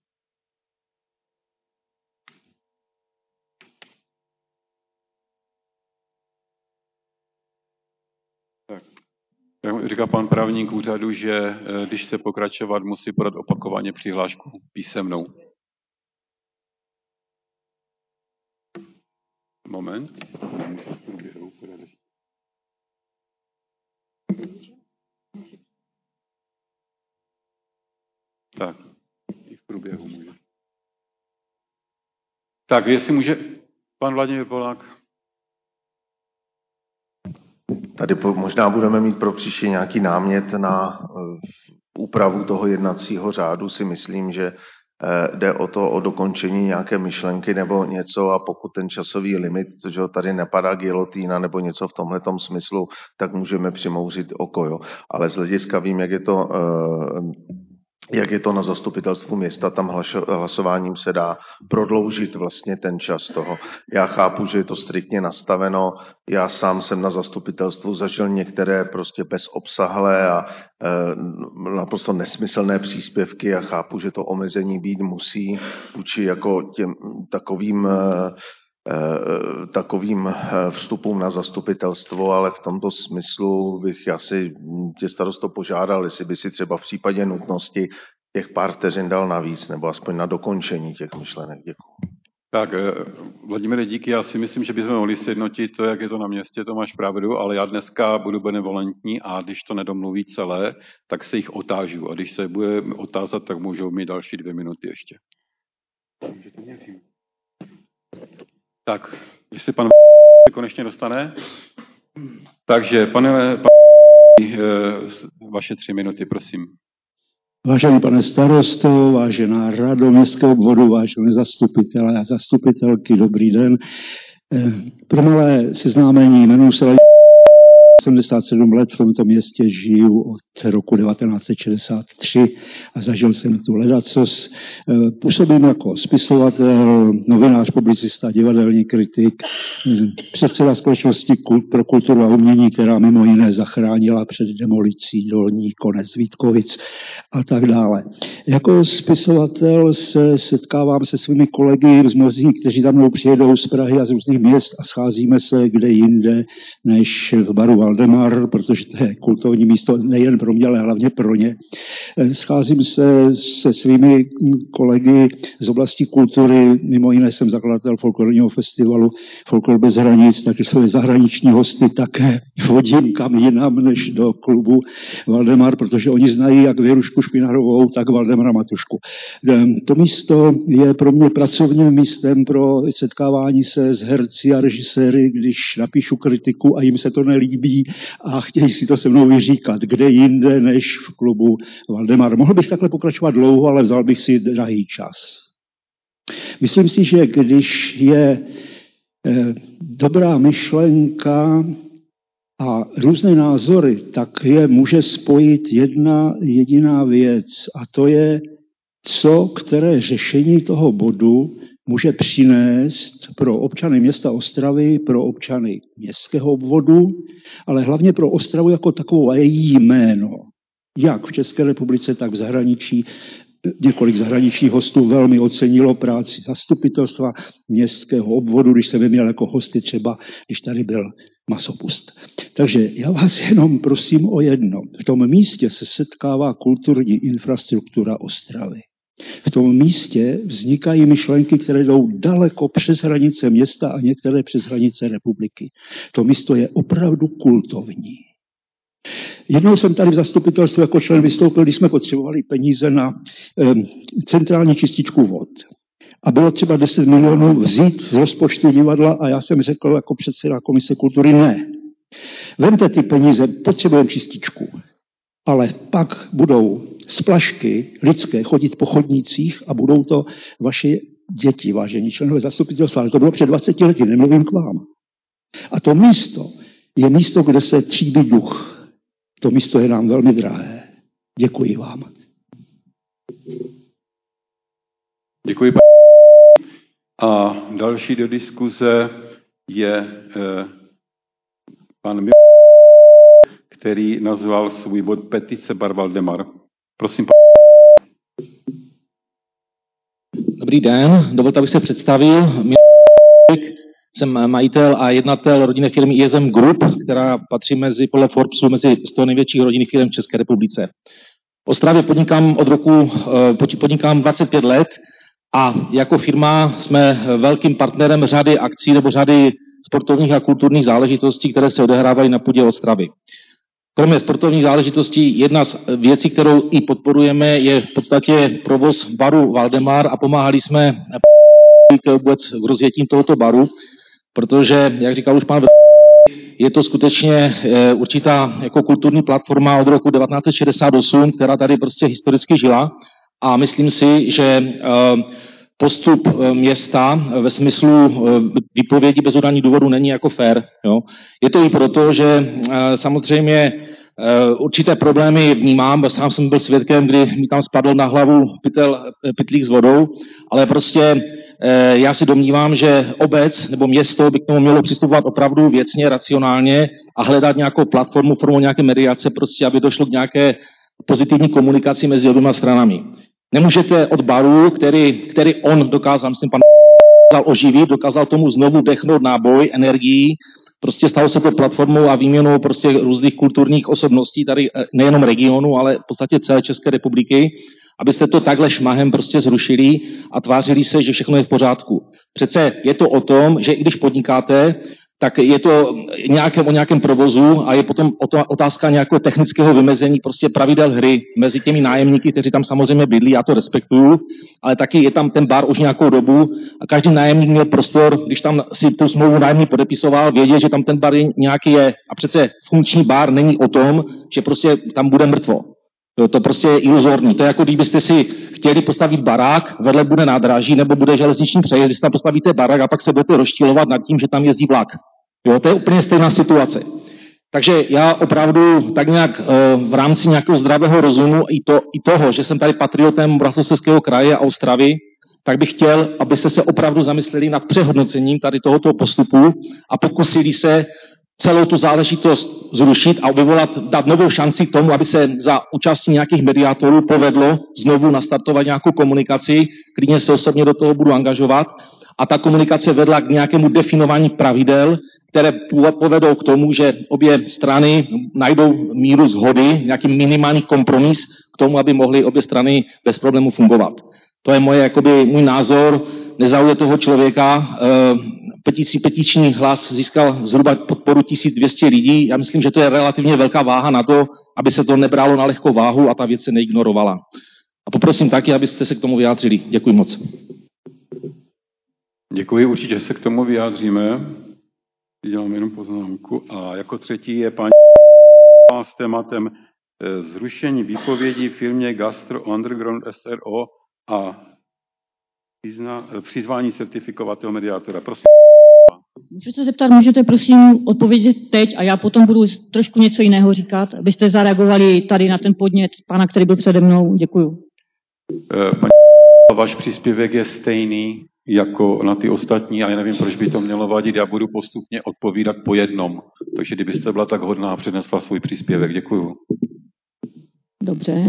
Tak. Jak říká pan právník úřadu, že když se pokračovat, musí podat opakovaně přihlášku písemnou. Moment. Tak, i v průběhu může. Tak, jestli může pan Vladimír Polák. Tady možná budeme mít pro příště nějaký námět na úpravu toho jednacího řádu. Si myslím, že jde o dokončení nějaké myšlenky nebo něco a pokud ten časový limit, že tady nepadá gilotína nebo něco v tomhletom smyslu, tak můžeme přimouřit oko. Jo. Ale z hlediska vím, jak je to na zastupitelstvu města, tam hlasováním se dá prodloužit vlastně ten čas toho. Já chápu, že je to striktně nastaveno, já sám jsem na zastupitelstvu zažil některé prostě bezobsahlé a naprosto nesmyslné příspěvky a chápu, že to omezení být musí vůči jako těm takovým vstupům na zastupitelstvo, ale v tomto smyslu bych asi tě starosto požádal, jestli by si třeba v případě nutnosti těch pár vteřin dal navíc, nebo aspoň na dokončení těch myšlenek. Děkuji. Tak, Vladimíre, díky. Já si myslím, že bychom mohli sjednotit to, jak je to na městě, to máš pravdu, ale já dneska budu benevolentní a když to nedomluví celé, tak se jich otážu. A když se bude otázat, tak můžou mít další 2 minuty ještě. Tak, jestli pan se konečně dostane. Takže, pane vaše 3 minuty, prosím. Vážený pane starosto, vážená rado městského obvodu, vážené zastupitelé a zastupitelky, dobrý den. Pro malé seznámení, jmenuji se 77 let v tomto městě, žiju od roku 1963 a zažil jsem tu ledacos. Působím jako spisovatel, novinář, publicista, divadelní kritik, předseda společnosti pro kulturu a umění, která mimo jiné zachránila před demolicí dolní konec Vítkovic a tak dále. Jako spisovatel se setkávám se svými kolegy z mnozí, kteří za mnou přijedou z Prahy a z různých měst a scházíme se kde jinde než v baru Valdemar, protože to je kultovní místo nejen pro mě, ale hlavně pro ně. Scházím se svými kolegy z oblasti kultury, mimo jiné jsem zakladatel folklorního festivalu Folklor bez hranic, takže své zahraniční hosty také vodím kam jinam než do klubu Valdemar, protože oni znají jak Věrušku Špinarovou, tak Valdemara Matušku. To místo je pro mě pracovním místem pro setkávání se s herci a režiséry, když napíšu kritiku a jim se to nelíbí a chtějí si to se mnou vyříkat, kde jinde než v klubu Valdemar. Mohl bych takhle pokračovat dlouho, ale vzal bych si drahý čas. Myslím si, že když je dobrá myšlenka a různé názory, tak je může spojit jedna jediná věc a to je, co které řešení toho bodu může přinést pro občany města Ostravy, pro občany městského obvodu, ale hlavně pro Ostravu jako takovou a její jméno. Jak v České republice, tak v zahraničí. Několik zahraničních hostů velmi ocenilo práci zastupitelstva městského obvodu, když jsem je měl jako hosty třeba, když tady byl Masopust. Takže já vás jenom prosím o jedno. V tom místě se setkává kulturní infrastruktura Ostravy. V tom místě vznikají myšlenky, které jdou daleko přes hranice města a některé přes hranice republiky. To místo je opravdu kultovní. Jednou jsem tady v zastupitelstvu jako člen vystoupil, když jsme potřebovali peníze na centrální čističku vod. A bylo třeba 10 milionů vzít z rozpočtu divadla a já jsem řekl jako předseda komise kultury ne. Vemte ty peníze, potřebujeme čističku. Ale pak budou splašky lidské chodit po chodnících a budou to vaše děti, vážení členové zastupitelstva. Ale to bylo před 20 lety, nemluvím k vám. A to místo je místo, kde se tříbí duch. To místo je nám velmi drahé. Děkuji vám. Děkuji. A další do diskuze je pan který nazval svůj bod Petice Bar Valdemar. Prosím, Dobrý den, dovolte, abych se představil. Jsem majitel a jednatel rodinné firmy ISM Group, která patří podle Forbesu mezi 100 největších rodinných firm v České republice. V Ostravě podnikám 25 let a jako firma jsme velkým partnerem řady akcí nebo řady sportovních a kulturních záležitostí, které se odehrávají na půdě Ostravy. Kromě sportovních záležitostí jedna z věcí, kterou i podporujeme, je v podstatě provoz baru Valdemar a pomáhali jsme vůbec k rozjetím tohoto baru, protože, jak říkal už pan, je to skutečně určitá jako kulturní platforma od roku 1968, která tady prostě historicky žila a myslím si, že postup města ve smyslu výpovědi bez udání důvodu není jako fair. Jo. Je to i proto, že samozřejmě určité problémy vnímám, sám jsem byl svědkem, kdy mi tam spadl na hlavu pytlík s vodou, ale prostě já si domnívám, že obec nebo město by k tomu mělo přistupovat opravdu věcně, racionálně a hledat nějakou platformu formou nějaké mediace, prostě aby došlo k nějaké pozitivní komunikaci mezi oběma stranami. Nemůžete od baru, který on dokázal, myslím, pan oživit, dokázal tomu znovu dechnout náboj, energii, prostě stalo se to platformou a výměnou prostě různých kulturních osobností tady nejenom regionu, ale v podstatě celé České republiky, abyste to takhle šmahem prostě zrušili a tvářili se, že všechno je v pořádku. Přece je to o tom, že i když podnikáte, tak je to o nějakém provozu a je potom otázka nějakého technického vymezení prostě pravidel hry mezi těmi nájemníky, kteří tam samozřejmě bydlí, já to respektuju, ale taky je tam ten bar už nějakou dobu a každý nájemník měl prostor, když tam si tu smlouvu nájemník podepisoval, vědět, že tam ten bar nějaký je a přece funkční bar není o tom, že prostě tam bude mrtvo. To prostě je iluzorní. To je jako kdybyste si chtěli postavit barák, vedle bude nádraží nebo bude železniční přejezd, když tam postavíte barák a pak se budete rozčilovat nad tím, že tam jezdí vlak. Jo, to je úplně stejná situace. Takže já opravdu tak nějak v rámci nějakého zdravého rozumu i toho, že jsem tady patriotem Moravskoslezského kraje a Ostravy, tak bych chtěl, abyste se opravdu zamysleli nad přehodnocením tady tohoto postupu a pokusili se celou tu záležitost zrušit a dát novou šanci k tomu, aby se za účastí nějakých mediátorů povedlo znovu nastartovat nějakou komunikaci, klidně se osobně do toho budu angažovat a ta komunikace vedla k nějakému definování pravidel, které povedou k tomu, že obě strany najdou míru shody, nějaký minimální kompromis k tomu, aby mohly obě strany bez problému fungovat. To je můj názor, nezaujde toho člověka. Petiční hlas získal zhruba podporu 1200 lidí. Já myslím, že to je relativně velká váha na to, aby se to nebralo na lehkou váhu a ta věc se neignorovala. A poprosím taky, abyste se k tomu vyjádřili. Děkuji moc. Děkuji, určitě se k tomu vyjádříme. Dělám jenom poznámku. A jako třetí je paní s tématem zrušení výpovědi firmě Gastro Underground SRO a přizvání certifikovatého mediátora. Prosím. Můžu se zeptat, můžete prosím odpovědět teď a já potom budu trošku něco jiného říkat, abyste zareagovali tady na ten podnět pana, který byl přede mnou. Děkuju. Paní, váš příspěvek je stejný jako na ty ostatní, ale nevím, proč by to mělo vadit. Já budu postupně odpovídat po jednom. Takže kdybyste byla tak hodná a přednesla svůj příspěvek. Děkuju. Dobře.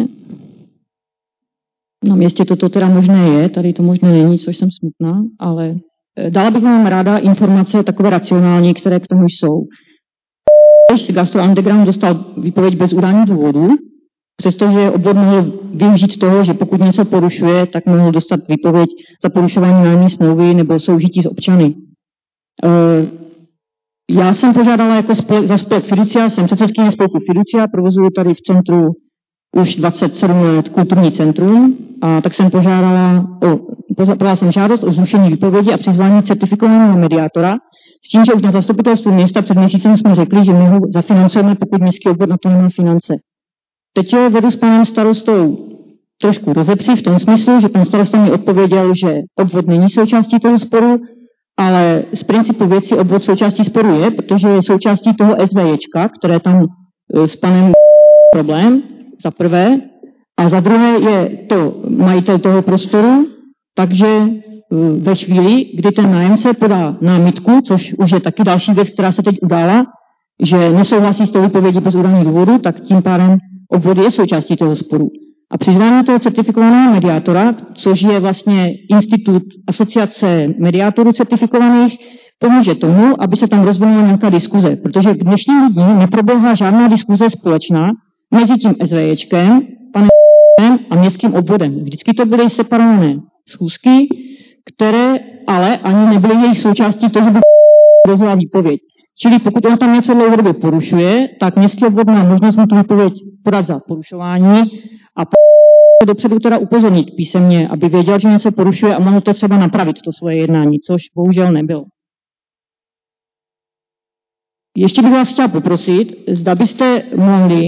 Na městě toto teda možné je, tady to možné není, což jsem smutná, ale dala bych vám ráda informace takové racionální, které k tomu jsou. Gastro Underground dostal výpověď bez udání důvodu, přestože obvod mohl využít toho, že pokud něco porušuje, tak mohl dostat výpověď za porušování nájemní smlouvy nebo soužití s občany. Já jsem požádala jako za spolek Fiducia, jsem předsedkyně spolku Fiducia, provozuji tady v centru už 27 let kulturní centrum, a tak jsem podala jsem žádost o zrušení výpovědi a přizvání certifikovaného mediátora, s tím, že už na zastupitelstvu města před měsícem jsme řekli, že my ho zafinancujeme, pokud městský obvod na to nemá finance. Teď ho vedu s panem starostou trošku rozepří v tom smyslu, že pan starosta mi odpověděl, že obvod není součástí toho sporu, ale z principu věci obvod součástí sporu je, protože je součástí toho SVJčka, které tam s panem problém. Za prvé, A za druhé je to majitel toho prostoru, takže ve chvíli, kdy ten nájemce podá námitku, což už je taky další věc, která se teď udála, že nesouhlasí s tou výpovědí bez udání důvodu, tak tím pádem obvod je součástí toho sporu. A přizvání toho certifikovaného mediátora, což je vlastně institut asociace mediátorů certifikovaných, pomůže tomu, aby se tam rozvinula nějaká diskuze, protože k dnešnímu dní neproběhla žádná diskuze společná mezi tím SVJčkem, panem a městským obvodem. Vždycky to byly separované schůzky, které ale ani nebyly jejich součástí toho, aby rozhodla výpověď. Čili pokud on tam něco dlouhodobě porušuje, tak městský obvod má možnost mu tu výpověď podat za porušování a dopředu teda upozornit písemně, aby věděl, že něco porušuje a mohl to třeba napravit, to svoje jednání, což bohužel nebylo. Ještě bych vás chtěla poprosit, zda byste mohli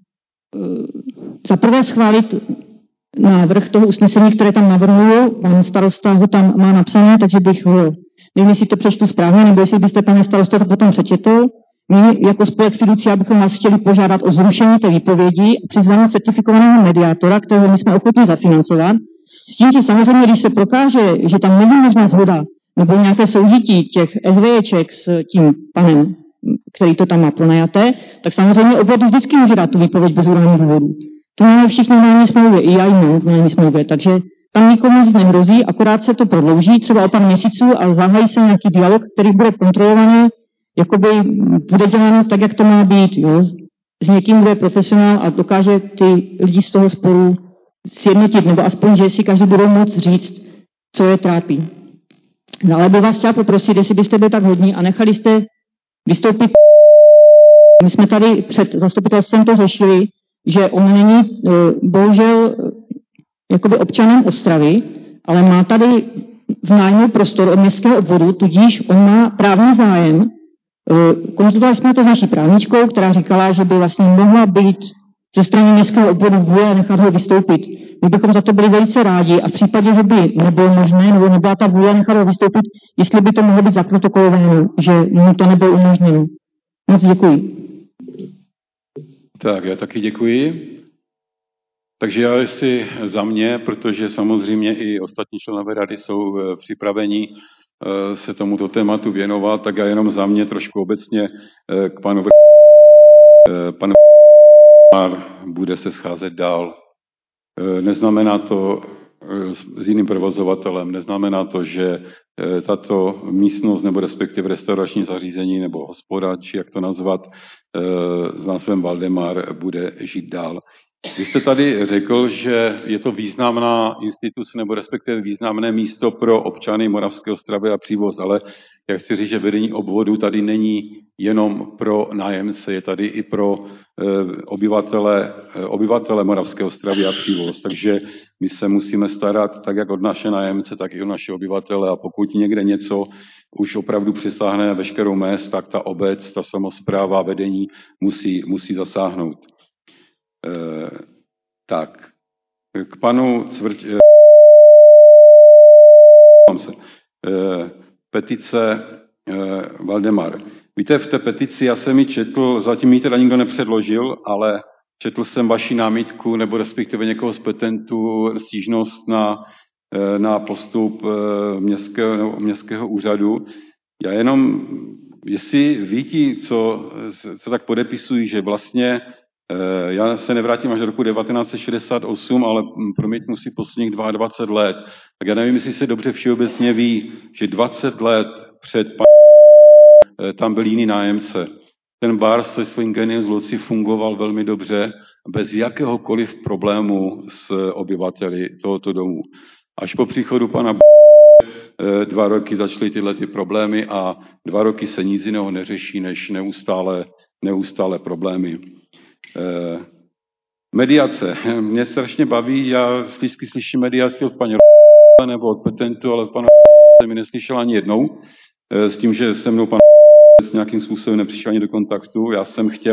zaprvé schválit návrh toho usnesení, které tam navrhuju. Pan starosta ho tam má napsané, takže bych ho, nevím, jestli to přečtu správně, nebo jestli byste, pane starosta, to potom přečetl. My jako spolek fiducia bychom vás chtěli požádat o zrušení té výpovědi a přizvání certifikovaného mediátora, kterého my jsme ochotni zafinancovat. S tím, že samozřejmě, když se prokáže, že tam není možná shoda nebo nějaké soužití těch SVJček s tím panem, který to tam má pronajaté, tak samozřejmě obvod vždycky může dát tu výpověď bez udání důvodu. To máme všichni v nájemní smlouvě, i já ji mám v nájemní smlouvě, takže tam nikomu nic nehrozí, akorát se to prodlouží třeba o pár měsíců a zahájí se nějaký dialog, který bude kontrolovaný, jakoby bude děláno tak, jak to má být, jo. S někým bude profesionál a dokáže ty lidi z toho sporu sjednotit, nebo aspoň, že si každý bude moct říct, co je trápí. Ale bych vás chtěla poprosit, jestli byste byli tak hodní a nechali jste vystoupit. My jsme tady před zastupitelstvem to řešili, že on není bohužel jakoby občanem Ostravy, ale má tady v nájmu prostor od městského obvodu, tudíž on má právní zájem. Konzultovali jsme to s naší právničkou, která říkala, že by vlastně mohla být ze strany městského obvodu vůle nechat ho vystoupit. My bychom za to byli velice rádi a v případě, že by nebylo možné, nebo nebyla ta vůle nechat ho vystoupit, jestli by to mohlo být zaprotokolováno, že mu to nebylo umožněno. Moc děkuji. Tak, já taky děkuji. Takže já jestli za mě, protože samozřejmě i ostatní členové rady jsou připraveni se tomuto tématu věnovat, tak já jenom za mě trošku obecně k panu bude se scházet dál. Neznamená to s jiným provozovatelem, neznamená to, že tato místnost nebo respektive restaurační zařízení nebo hospoda, či jak to nazvat, s názvem Valdemar bude žít dál. Vy jste tady řekl, že je to významná instituce nebo respektive významné místo pro občany Moravské Ostravy a Přívoz, ale já chci říct, že vedení obvodu tady není jenom pro nájemce, je tady i pro obyvatele Moravské Ostravy a Přívoz. Takže my se musíme starat tak, jak od naše nájemce, tak i o naše obyvatele a pokud někde něco už opravdu přesáhne veškerou mez, tak ta obec, ta samospráva, vedení musí zasáhnout. Tak, k panu petice Valdemar. Víte, v té petici já jsem ji četl, zatím ji teda nikdo nepředložil, ale četl jsem vaši námitku, nebo respektive někoho z petentů, stížnost na postup městského úřadu. Já jenom, jestli ví co tak podepisují, že vlastně já se nevrátím až do roku 1968, ale promítnu si posledních 22 let. Tak já nevím, jestli se dobře všeobecně ví, že 20 let před tam byl jiný nájemce. Ten bar se svým Genius Loci fungoval velmi dobře, bez jakéhokoliv problému s obyvateli tohoto domu. Až po příchodu pana 2 roky začaly tyhle problémy a 2 roky se nic jiného neřeší, než neustále problémy. Mediace. Mě strašně baví, já vždycky slyším mediaci od paní nebo od petentu, ale od pana jsem mi neslyšel ani jednou, s tím, že se mnou pan nějakým způsobem nepřišel ani do kontaktu. Já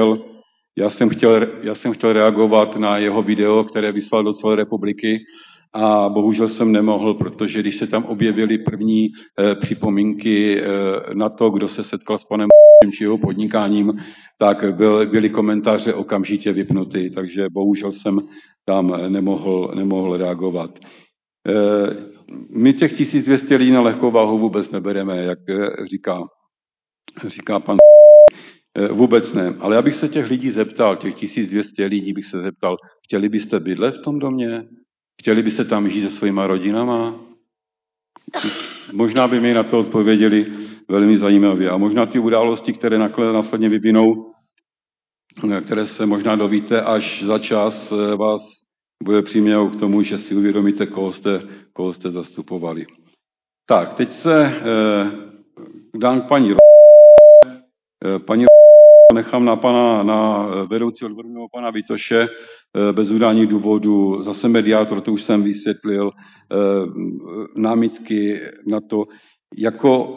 jsem chtěl reagovat na jeho video, které vyslal do celé republiky a bohužel jsem nemohl, protože když se tam objevily první připomínky na to, kdo se setkal s panem či jeho podnikáním, tak byly komentáře okamžitě vypnuty, takže bohužel jsem tam nemohl reagovat. My těch 1200 lidí na lehkou váhu vůbec nebereme, jak říká pan. Vůbec ne. Ale já bych se těch lidí zeptal, těch 1200 lidí bych se zeptal, chtěli byste bydlet v tom domě? Chtěli byste tam žít se svýma rodinama? Možná by mi na to odpověděli velmi zajímavě. A možná ty události, které následně vyvinou, které se možná dovíte až za čas, vás bude přimějou k tomu, že si uvědomíte, koho jste zastupovali. Tak, teď se dám k paní nechám na vedoucí odborného pana Vitoše bez udání důvodu. Zase mediátor, to už jsem vysvětlil, námitky na to, jako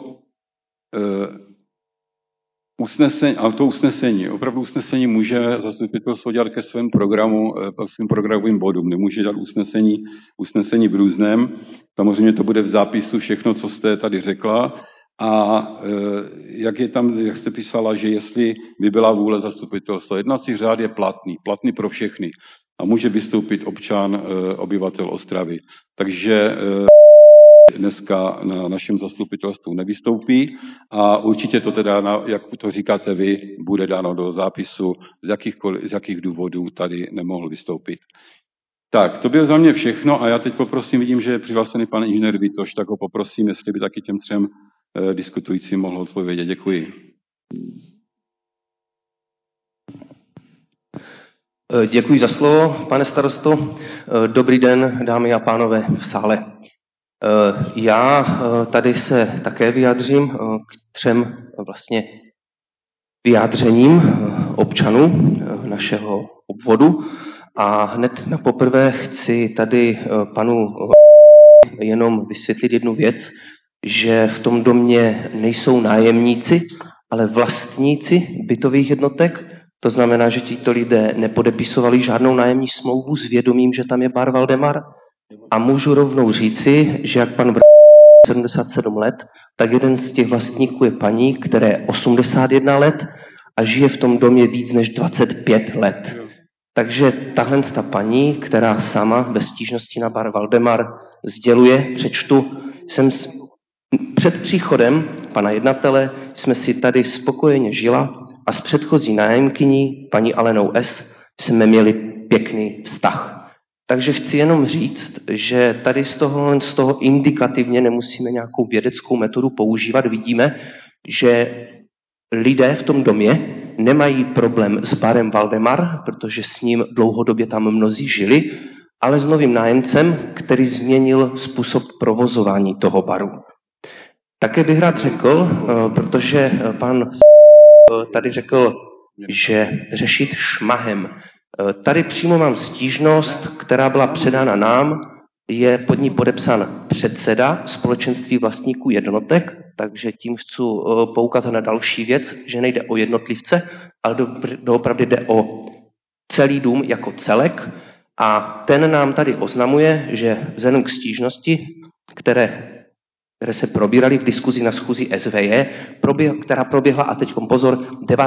usnesení, ale to usnesení může zastupitelstvo dělat ke svým programovým bodům. Nemůže dělat usnesení v různém. Samozřejmě to bude v zápisu všechno, co jste tady řekla. A jak jste písala, že jestli by byla vůle zastupitelstva. Jednací řád je platný pro všechny. A může vystoupit občan, obyvatel Ostravy. Takže dneska na našem zastupitelstvu nevystoupí a určitě to teda, jak to říkáte vy, bude dáno do zápisu, z jakých důvodů tady nemohl vystoupit. Tak, to bylo za mě všechno a já teď poprosím, vidím, že je přihlášený pan inženýr Vitoš, tak ho poprosím, jestli by taky těm 3 diskutujícím mohl odpovědět. Děkuji. Děkuji za slovo, pane starosto. Dobrý den, dámy a pánové v sále. Já tady se také vyjádřím k 3 vlastně vyjádřením občanů našeho obvodu a hned na poprvé chci tady panu jenom vysvětlit jednu věc, že v tom domě nejsou nájemníci, ale vlastníci bytových jednotek. To znamená, že tito lidé nepodepisovali žádnou nájemní smlouvu s vědomím, že tam je bar Valdemar. A můžu rovnou říci, že jak pan 77 let, tak jeden z těch vlastníků je paní, která je 81 let a žije v tom domě víc než 25 let. Takže tahle ta paní, která sama bez stížnosti na bar Valdemar sděluje, přečtu, před příchodem pana jednatele jsme si tady spokojeně žila a s předchozí nájemkyní, paní Alenou S., jsme měli pěkný vztah. Takže chci jenom říct, že tady z toho indikativně nemusíme nějakou vědeckou metodu používat. Vidíme, že lidé v tom domě nemají problém s barem Valdemar, protože s ním dlouhodobě tam mnozí žili, ale s novým nájemcem, který změnil způsob provozování toho baru. Také bych rád řekl, protože pan tady řekl, že řešit šmahem. Tady přímo mám stížnost, která byla předána nám, je pod ní podepsán předseda společenství vlastníků jednotek, takže tím chci poukázat na další věc, že nejde o jednotlivce, ale doopravdy jde o celý dům jako celek a ten nám tady oznamuje, že vzhledem k stížnosti, které se probíraly v diskuzi na schůzi SVJ, která proběhla, a teď pozor,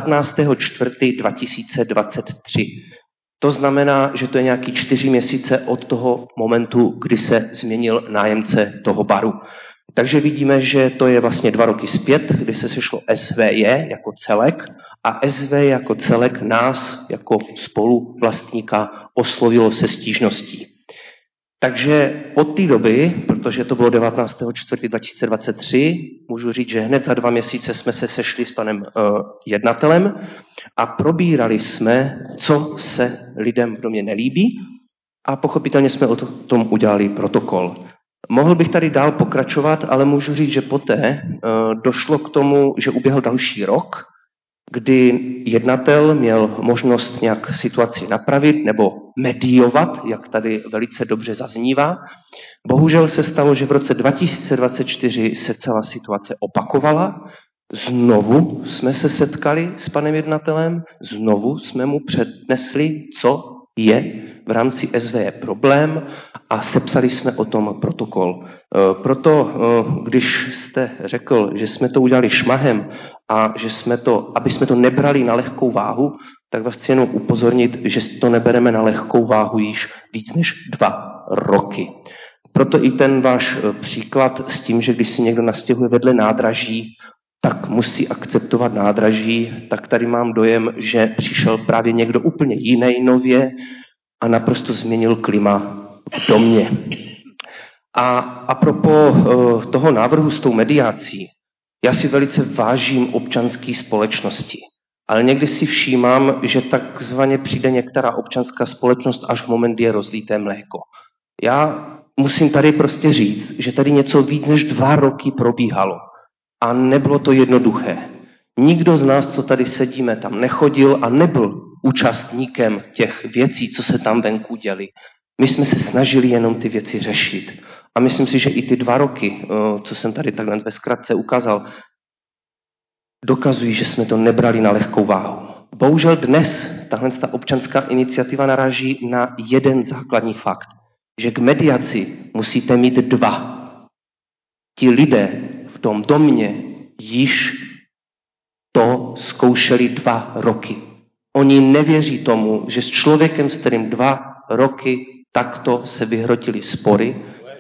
19.4.2023. To znamená, že to je nějaký 4 měsíce od toho momentu, kdy se změnil nájemce toho baru. Takže vidíme, že to je vlastně 2 roky zpět, kdy se sešlo SVJ jako celek a SVJ jako celek nás jako spoluvlastníka oslovilo se stížností. Takže od té doby, protože to bylo 19.4.2023, můžu říct, že hned za 2 měsíce jsme se sešli s panem jednatelem a probírali jsme, co se lidem v domě nelíbí a pochopitelně jsme o tom udělali protokol. Mohl bych tady dál pokračovat, ale můžu říct, že poté došlo k tomu, že uběhl další rok, kdy jednatel měl možnost nějak situaci napravit nebo mediovat, jak tady velice dobře zaznívá. Bohužel se stalo, že v roce 2024 se celá situace opakovala. Znovu jsme se setkali s panem jednatelem, znovu jsme mu přednesli, co je v rámci SVJ problém a sepsali jsme o tom protokol. Proto, když jste řekl, že jsme to udělali šmahem a že aby jsme to nebrali na lehkou váhu, tak vás chci jenom upozornit, že to nebereme na lehkou váhu již víc než 2 roky. Proto i ten váš příklad s tím, že když si někdo nastěhuje vedle nádraží, tak musí akceptovat nádraží, tak tady mám dojem, že přišel právě někdo úplně jiný nově a naprosto změnil klima v domě. A propos toho návrhu s tou mediací, já si velice vážím občanské společnosti, ale někdy si všímám, že takzvaně přijde některá občanská společnost až v moment, kdy je rozlité mléko. Já musím tady prostě říct, že tady něco víc než 2 roky probíhalo a nebylo to jednoduché. Nikdo z nás, co tady sedíme, tam nechodil a nebyl účastníkem těch věcí, co se tam venku děly. My jsme se snažili jenom ty věci řešit. A myslím si, že i ty 2 roky, co jsem tady takhle ve zkratce ukázal, dokazují, že jsme to nebrali na lehkou váhu. Bohužel dnes tahle občanská iniciativa naráží na jeden základní fakt, že k mediaci musíte mít 2. Ti lidé v tom domě již to zkoušeli 2 roky. Oni nevěří tomu, že s člověkem, s kterým 2 roky takto se vyhrotili spory,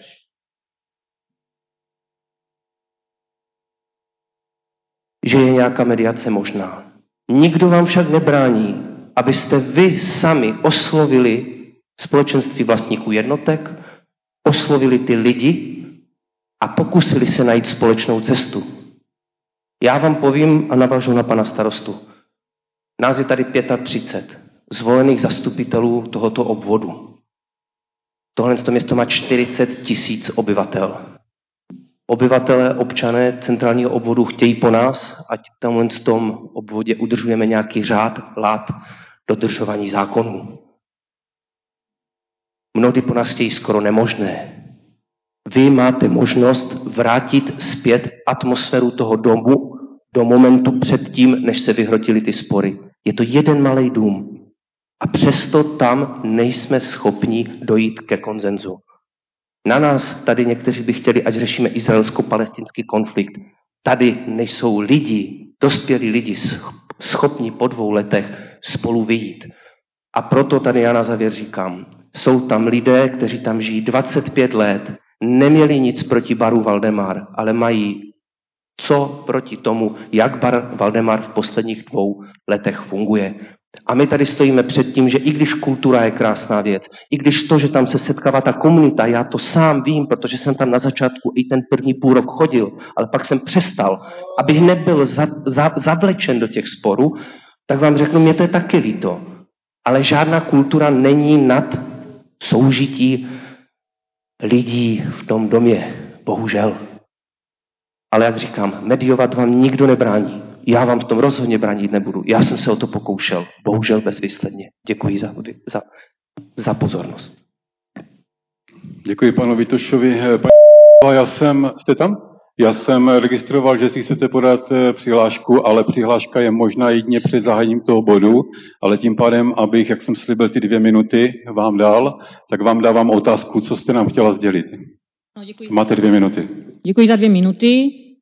že je nějaká mediace možná. Nikdo vám však nebrání, abyste vy sami oslovili společenství vlastníků jednotek, oslovili ty lidi a pokusili se najít společnou cestu. Já vám povím a navážu na pana starostu. Nás je tady 35 zvolených zastupitelů tohoto obvodu. Tohle město má 40 000 obyvatel. Obyvatelé, občané centrálního obvodu chtějí po nás, ať tamhle v tom obvodě udržujeme nějaký řád, lad, dodržování zákonů. Mnohdy po nás chtějí skoro nemožné. Vy máte možnost vrátit zpět atmosféru toho domu do momentu předtím, než se vyhrotily ty spory. Je to jeden malý dům. A přesto tam nejsme schopni dojít ke konsenzu. Na nás tady někteří by chtěli, ať řešíme izraelsko-palestinský konflikt. Tady nejsou lidi, dospělí lidi, schopni po 2 letech spolu vyjít. A proto tady já na závěr říkám, jsou tam lidé, kteří tam žijí 25 let, neměli nic proti baru Valdemar, ale mají co proti tomu, jak bar Valdemar v posledních 2 letech funguje. A my tady stojíme před tím, že i když kultura je krásná věc, i když to, že tam se setkává ta komunita, já to sám vím, protože jsem tam na začátku i ten první půl rok chodil, ale pak jsem přestal, abych nebyl zavlečen do těch sporů, tak vám řeknu, mě to je taky líto. Ale žádná kultura není nad soužití lidí v tom domě, bohužel. Ale jak říkám, mediovat vám nikdo nebrání. Já vám v tom rozhodně bránit nebudu. Já jsem se o to pokoušel, bohužel bezvýsledně. Děkuji za pozornost. Děkuji panu Vitošovi. Jste tam? Já jsem registroval, že si chcete podat přihlášku, ale přihláška je možná jedině před zahájením toho bodu, ale tím pádem, abych, jak jsem slíbil, ty 2 minuty vám dal, tak vám dávám otázku, co jste nám chtěla sdělit. No, děkuji. Máte 2 minuty. Děkuji za 2 minuty.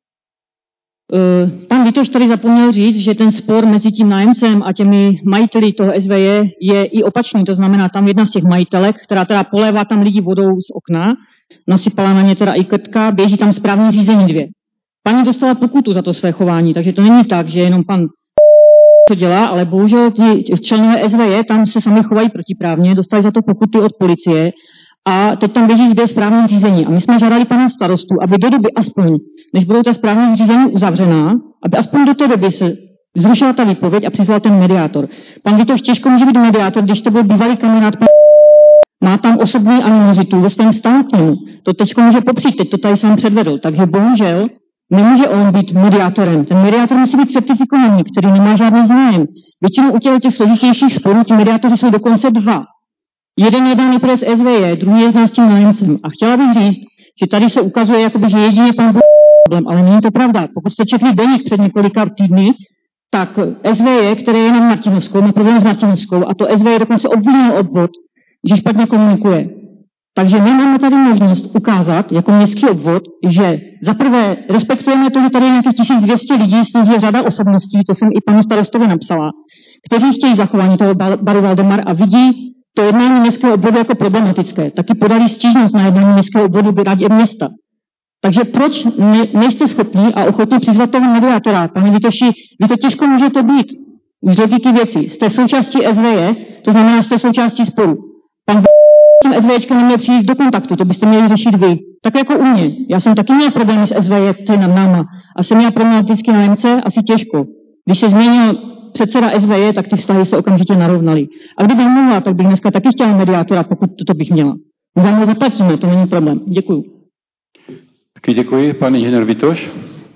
Pan Vitoš tady zapomněl říct, že ten spor mezi tím nájemcem a těmi majiteli toho SVJ je i opačný. To znamená, tam jedna z těch majitelek, která teda polévá tam lidi vodou z okna, nasypala na ně teda i krtka, běží tam správní řízení 2. Paní dostala pokutu za to své chování, takže to není tak, že jenom pan to dělá, ale bohužel ti členové SVJ tam se sami chovají protiprávně, dostali za to pokuty od policie a teď tam běží zběh správní řízení. A my jsme žádali pana starostu, aby do doby aspoň, než budou ta správní řízení uzavřená, aby aspoň do té doby se zrušila ta výpověď a přizval ten mediátor. Pan Vitoš těžko může být mediátor, když to byl bývalý kamarád, má tam osobní animozitu ve svém vztahu k němu. To teďko může popřít, teď to tady sám předvedl. Takže bohužel nemůže on být mediátorem. Ten mediátor musí být certifikovaný, který nemá žádný zájem. Většinou u těch složitějších sporů ti mediátoři jsou dokonce 2. Jeden jedná nejprve s SVJ, druhý jedná s tím nájemcem. A chtěla bych říct, že tady se ukazuje, jakoby, že jedině pan problém, ale není to pravda. Pokud jste četli deník před několika týdny, tak SVJ, které je na Martinovskou, má problém s Martinovskou a to SVJ dokonce obvinil obvod, že špatně komunikuje. Takže my máme tady možnost ukázat jako městský obvod, že zaprvé respektujeme to, že tady je nějakých 1200 lidí, z nich je řada osobností, to jsem i panu starostovi napsala, kteří chtějí zachování toho baru Valdemar a vidí to jednání městského obvodu jako problematické. Taky podali stížnost na jednání městského obvodu by radě města. Takže proč nejste schopní a ochotní přizvat toho mediátora? Pane Vitoši, vy to těžko můžete být. Už logiky věcí. Jste součástí SVJ, to znamená, jste součástí sporu. Pan s tím SVJčkem neměl přijít do kontaktu, to byste měli řešit vy. Tak jako u mě. Já jsem taky měl problémy s SVJ nad náma a jsem měl problematický nájemce, asi těžko. Když se změnil předseda SVJ, tak ty vztahy se okamžitě narovnaly. A kdybych mohla, tak bych dneska taky chtěla mediátora, pokud to bych měla. My vám ho zaplatíme, to není problém. Děkuju. Taky děkuji. Pan inženýr Vitoš.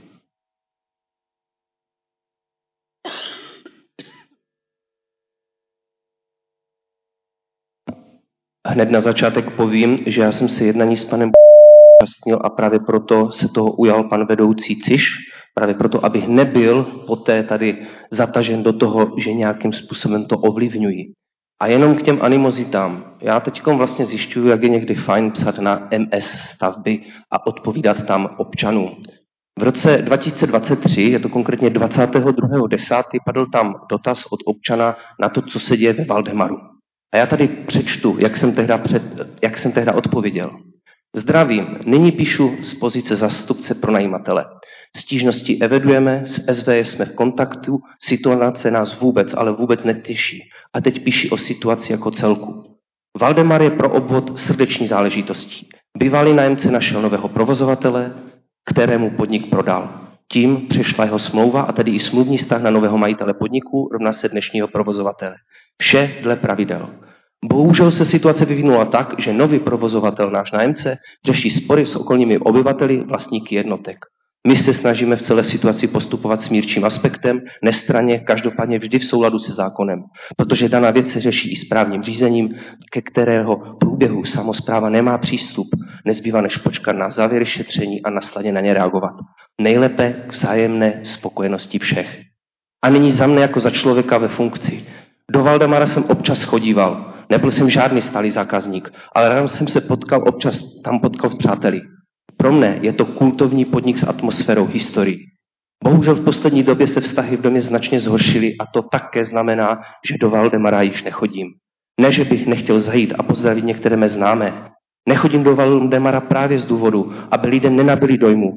Hned na začátek povím, že já jsem se jednání s panem účastnil a právě proto se toho ujal pan vedoucí Ciš, právě proto, abych nebyl poté tady zatažen do toho, že nějakým způsobem to ovlivňuji. A jenom k těm animozitám. Já teď vlastně zjišťuju, jak je někdy fajn psat na MS stavby a odpovídat tam občanům. V roce 2023, je to konkrétně 22.10., padl tam dotaz od občana na to, co se děje ve Valdemaru. A já tady přečtu, jak jsem tehda odpověděl. Zdravím, nyní píšu z pozice zástupce pronajímatele. Stížnosti evidujeme, s SV jsme v kontaktu, situace nás vůbec, ale vůbec netěší. A teď píši o situaci jako celku. Valdemar je pro obvod srdeční záležitostí. Bývalý nájemce našel nového provozovatele, kterému podnik prodal. Tím přešla jeho smlouva a tedy i smluvní vztah na nového majitele podniku rovná se dnešního provozovatele. Vše dle pravidel. Bohužel se situace vyvinula tak, že nový provozovatel, náš nájemce, řeší spory s okolními obyvateli, vlastníky jednotek. My se snažíme v celé situaci postupovat smírčím aspektem, nestranně, každopádně vždy v souladu se zákonem, protože daná věc se řeší i správním řízením, ke kterého průběhu samospráva nemá přístup, nezbývá než počkat na závěry šetření a následně na ně reagovat. Nejlépe k vzájemné spokojenosti všech. A nyní za mne jako za člověka ve funkci. Do Valdemara jsem občas chodíval. Nebyl jsem žádný stálý zákazník, ale ráno jsem se občas potkal s přáteli. Pro mne je to kultovní podnik s atmosférou historií. Bohužel v poslední době se vztahy v domě značně zhoršily a to také znamená, že do Valdemara již nechodím. Ne, že bych nechtěl zajít a pozdravit některé mé známé. Nechodím do Valdemara právě z důvodu, aby lidé nenabili dojmu,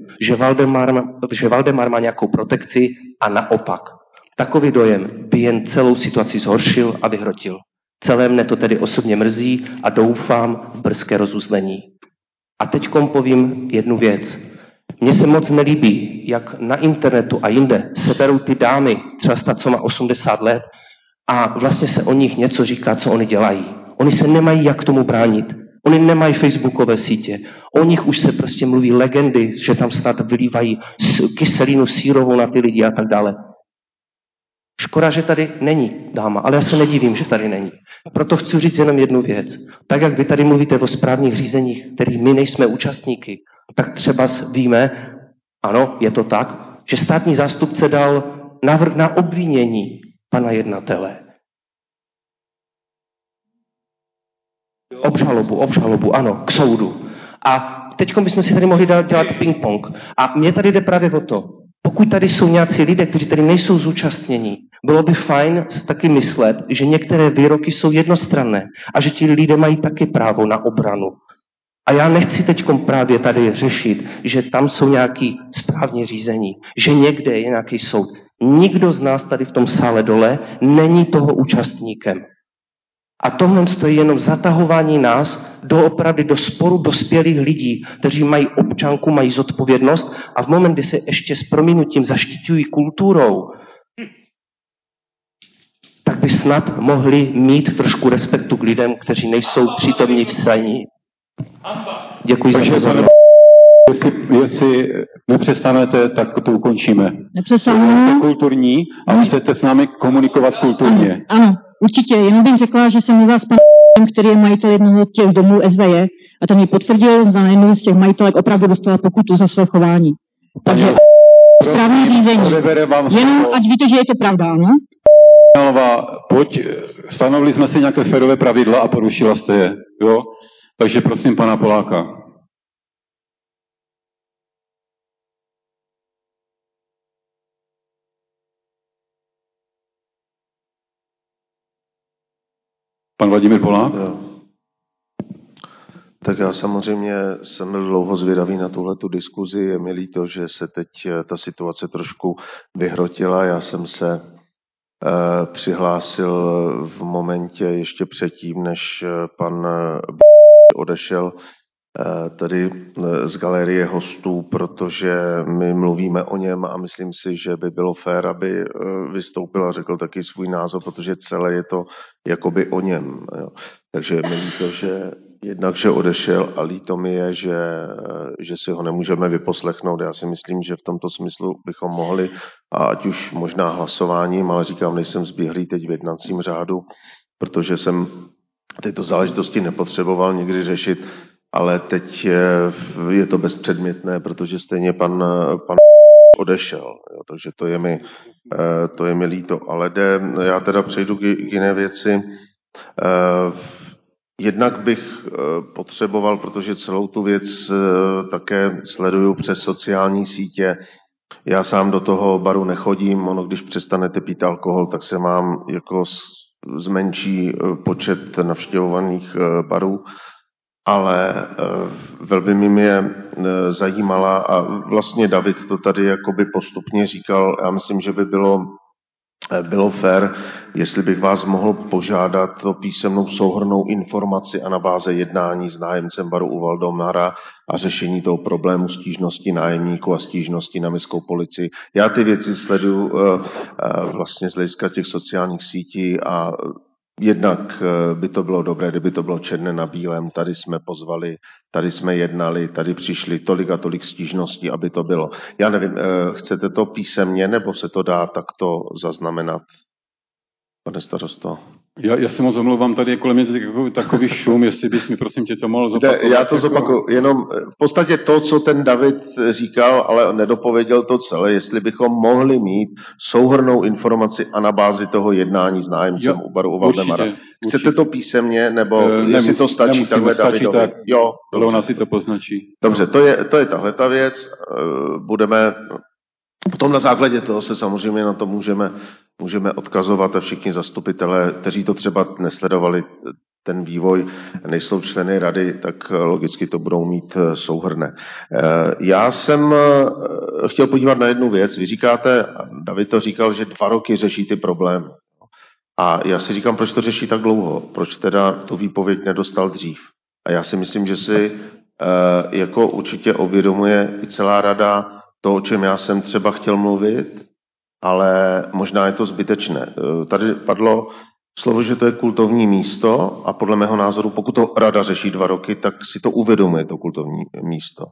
že Valdemar má nějakou protekci a naopak. Takový dojem by jen celou situaci zhoršil a vyhrotil. Celé mne to tedy osobně mrzí a doufám v brzké rozuzlení. A teďkom povím jednu věc. Mně se moc nelíbí, jak na internetu a jinde se berou ty dámy, třeba ta, co má 80 let, a vlastně se o nich něco říká, co oni dělají. Oni se nemají jak tomu bránit. Oni nemají facebookové sítě. O nich už se prostě mluví legendy, že tam snad vylívají kyselinu sírovou na ty lidi a tak dále. Škoda, že tady není dáma, ale já se nedivím, že tady není. Proto chci říct jenom jednu věc. Tak, jak vy tady mluvíte o správních řízeních, kterých my nejsme účastníky, tak třeba víme, ano, je to tak, že státní zástupce dal návrh na obvinění pana jednatele. Obžalobu, ano, k soudu. A teď bychom si tady mohli dělat ping-pong. A mně tady jde právě o to, pokud tady jsou nějací lidé, kteří tady nejsou zúčastnění, bylo by fajn taky myslet, že některé výroky jsou jednostranné a že ti lidé mají taky právo na obranu. A já nechci teď právě tady řešit, že tam jsou nějaké správní řízení, že někde je nějaký soud. Nikdo z nás tady v tom sále dole není toho účastníkem. A tohle stojí jenom zatahování nás opravdu do sporu dospělých lidí, kteří mají občanku, mají zodpovědnost a v moment, kdy se ještě s prominutím zaštiťují kulturou, tak by snad mohli mít trošku respektu k lidem, kteří nejsou přítomní v sále. Děkuji za pozornost. Jestli nepřestanete, tak to ukončíme. Nepřestanu. Jste kulturní a chcete s námi komunikovat kulturně. Ano, určitě. Jenom bych řekla, že jsem mluvila s panem, který je majitel jednoho těch domů SVJ a ten mi potvrdil, že na jednou z těch majitelek opravdu dostala pokutu za své chování. Takže správní řízení. Jenom ať víte, že je to pravda, ano? Pojď, stanovili jsme si nějaké férové pravidla a porušila jste je, jo? Takže prosím pana Poláka. Pan Vladimír Polák? Jo. Tak já samozřejmě jsem byl dlouho zvědavý na tuhletu diskuzi. Je mi líto, že se teď ta situace trošku vyhrotila. Já jsem se přihlásil v momentě ještě předtím, než pan odešel tady z galerie hostů, protože my mluvíme o něm a myslím si, že by bylo fér, aby vystoupil a řekl taky svůj názor, protože celé je to jakoby o něm. Jo. Takže mi líto, že jednak, že odešel a líto mi je, že si ho nemůžeme vyposlechnout. Já si myslím, že v tomto smyslu bychom mohli, a ať už možná hlasováním, ale říkám, nejsem zběhlý teď v jednacím řádu, protože jsem tyto záležitosti nepotřeboval nikdy řešit, ale teď je to bezpředmětné, protože stejně pan odešel, jo, takže to je mi líto. Ale já teda přejdu k jiné věci. Jednak bych potřeboval, protože celou tu věc také sleduju přes sociální sítě. Já sám do toho baru nechodím, ono když přestanete pít alkohol, tak se vám jako zmenší počet navštěvovaných barů, ale velmi mě zajímala a vlastně David to tady jakoby postupně říkal, já myslím, že by bylo fér, jestli bych vás mohl požádat o písemnou souhrnnou informaci a na báze jednání s nájemcem baru u Valdemara a řešení toho problému stížnosti nájemníků a stížnosti na městskou policii. Já ty věci sleduju vlastně z hlediska těch sociálních sítí a jednak by to bylo dobré, kdyby to bylo černé na bílém, tady jsme pozvali, tady jsme jednali, tady přišli tolik a tolik stížností, aby to bylo. Já nevím, chcete to písemně, nebo se to dá takto zaznamenat, pane starosto? Já se moc omlouvám, tady je kolem mě takový šum, jestli bys mi prosím tě to mohl zopakovat. Já to zopakuju, jenom v podstatě to, co ten David říkal, ale nedopověděl to celé, jestli bychom mohli mít souhrnnou informaci a na bázi toho jednání s nájemcem u baru u Valdemara. Chcete to písemně, nebo jestli to stačí takhle Davidovi? Tak, jo, ona si to poznačí. Dobře, to je tahle ta věc. Budeme potom na základě toho se samozřejmě na to můžeme odkazovat a všichni zastupitelé, kteří to třeba nesledovali ten vývoj, nejsou členy rady, tak logicky to budou mít souhrnné. Já jsem chtěl podívat na jednu věc. Vy říkáte, David to říkal, že 2 roky řeší ty problémy. A já si říkám, proč to řeší tak dlouho? Proč teda tu výpověď nedostal dřív? A já si myslím, že si jako určitě uvědomuje i celá rada to, o čem já jsem třeba chtěl mluvit, ale možná je to zbytečné. Tady padlo slovo, že to je kultovní místo a podle mého názoru, pokud to rada řeší 2 roky, tak si to uvědomuje, to kultovní místo.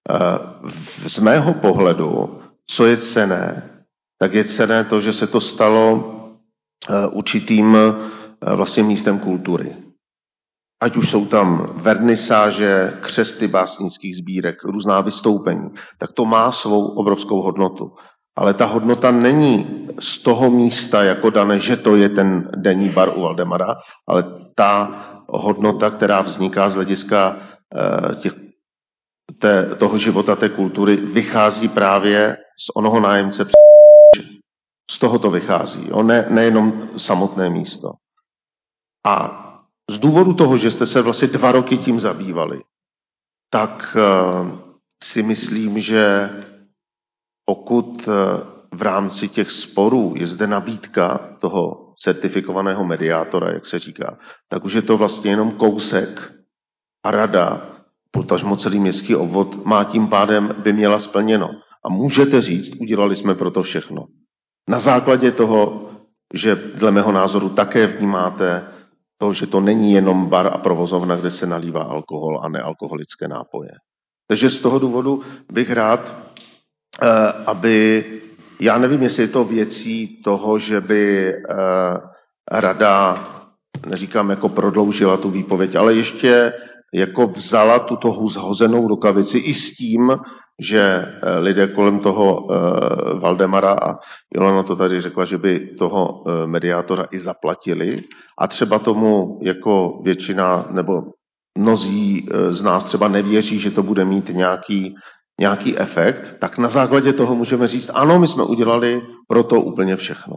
Z mého pohledu, co je cenné, tak je cenné to, že se to stalo určitým vlastně místem kultury. Ať už jsou tam vernisáže, křesty básnických sbírek, různá vystoupení, tak to má svou obrovskou hodnotu. Ale ta hodnota není z toho místa jako dané, že to je ten denní bar u Valdemara, ale ta hodnota, která vzniká z hlediska toho života, té kultury, vychází právě z onoho nájemce. Z toho to vychází, nejenom samotné místo. A z důvodu toho, že jste se vlastně 2 roky tím zabývali, tak si myslím, že pokud v rámci těch sporů je zde nabídka toho certifikovaného mediátora, jak se říká, tak už je to vlastně jenom kousek a rada, potažmo celý městský obvod, má tím pádem by měla splněno. A můžete říct, udělali jsme pro to všechno. Na základě toho, že dle mého názoru také vnímáte to, že to není jenom bar a provozovna, kde se nalívá alkohol a nealkoholické nápoje. Takže z toho důvodu bych rád, aby, já nevím, jestli je to věcí toho, že by rada, neříkám jako prodloužila tu výpověď, ale ještě jako vzala tuto hozenou rukavici i s tím, že lidé kolem toho Valdemara a Ilona to tady řekla, že by toho mediátora i zaplatili a třeba tomu jako většina nebo mnozí z nás třeba nevěří, že to bude mít nějaký efekt, tak na základě toho můžeme říct, ano, my jsme udělali pro to úplně všechno.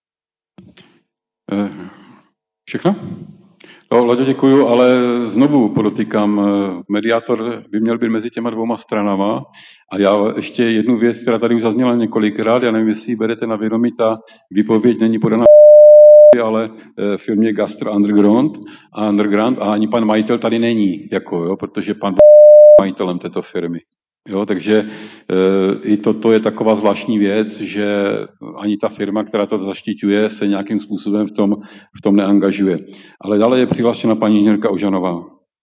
Všechno? No, Laďo, děkuju, ale znovu podotýkám, mediátor by měl být mezi těma dvouma stranama a já ještě jednu věc, která tady už zazněla několikrát, já nevím, jestli berete na vědomí, ta výpověď není podaná, ale v firmě Gastro Underground a ani pan majitel tady není, protože pan majitelem této firmy. Jo, takže i toto je taková zvláštní věc, že ani ta firma, která to zaštiťuje, se nějakým způsobem v tom neangažuje. Ale dále je přihlášena paní inženýrka Ožanová.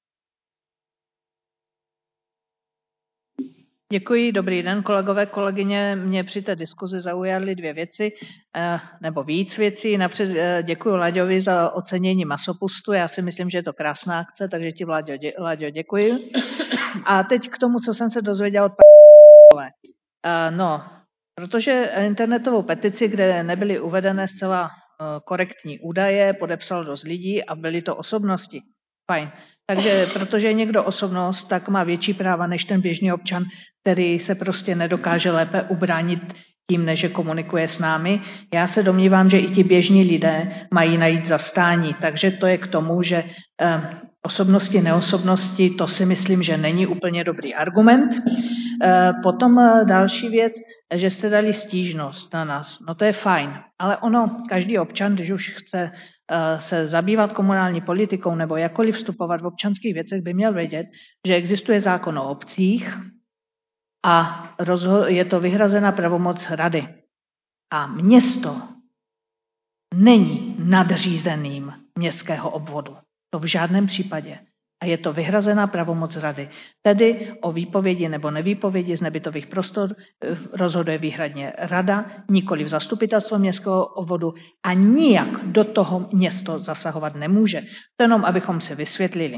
Děkuji, dobrý den, kolegové, kolegyně. Mě při té diskuzi zaujaly dvě věci, nebo víc věcí. Napřed děkuji Laďovi za ocenění masopustu. Já si myslím, že je to krásná akce, takže ti, Laďo, děkuji. A teď k tomu, co jsem se dozvěděl od paní. No, protože internetovou petici, kde nebyly uvedené zcela korektní údaje, podepsal dost lidí a byly to osobnosti. Fajn. Takže protože je někdo osobnost, tak má větší práva než ten běžný občan, který se prostě nedokáže lépe ubránit tím, než komunikuje s námi. Já se domnívám, že i ti běžní lidé mají najít zastání. Takže to je k tomu, že osobnosti, neosobnosti, to si myslím, že není úplně dobrý argument. Potom další věc, že jste dali stížnost na nás. No to je fajn, ale každý občan, když už chce se zabývat komunální politikou nebo jakkoliv vstupovat v občanských věcech, by měl vědět, že existuje zákon o obcích a je to vyhrazená pravomoc rady. A město není nadřízeným městského obvodu. To v žádném případě. A je to vyhrazená pravomoc rady. Tedy o výpovědi nebo nevýpovědi z nebytových prostor rozhoduje výhradně rada, nikoli v zastupitelstvo městského obvodu a nijak do toho město zasahovat nemůže. To jenom, abychom si vysvětlili.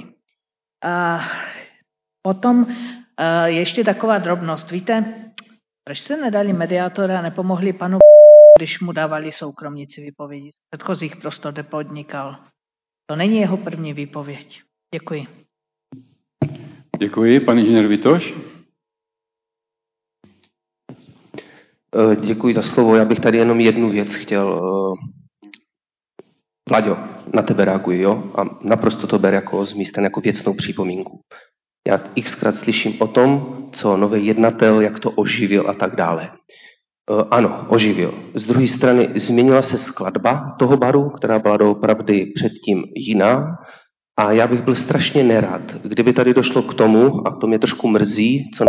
Potom ještě taková drobnost. Víte, proč se nedali mediátora a nepomohli panu, když mu dávali soukromníci výpovědi z předchozích prostor, kde podnikal? To není jeho první výpověď. Děkuji. Děkuji. Pan inženýr Vitoš. Děkuji za slovo. Já bych tady jenom jednu věc chtěl. Vlaďo, na tebe reaguji, jo? A naprosto to ber jako z místa jako věcnou připomínku. Já xkrát slyším o tom, co nový jednatel, jak to oživil a tak dále. Ano, oživil. Z druhé strany změnila se skladba toho baru, která byla doopravdy předtím jiná. A já bych byl strašně nerad, kdyby tady došlo k tomu, a to mě trošku mrzí, co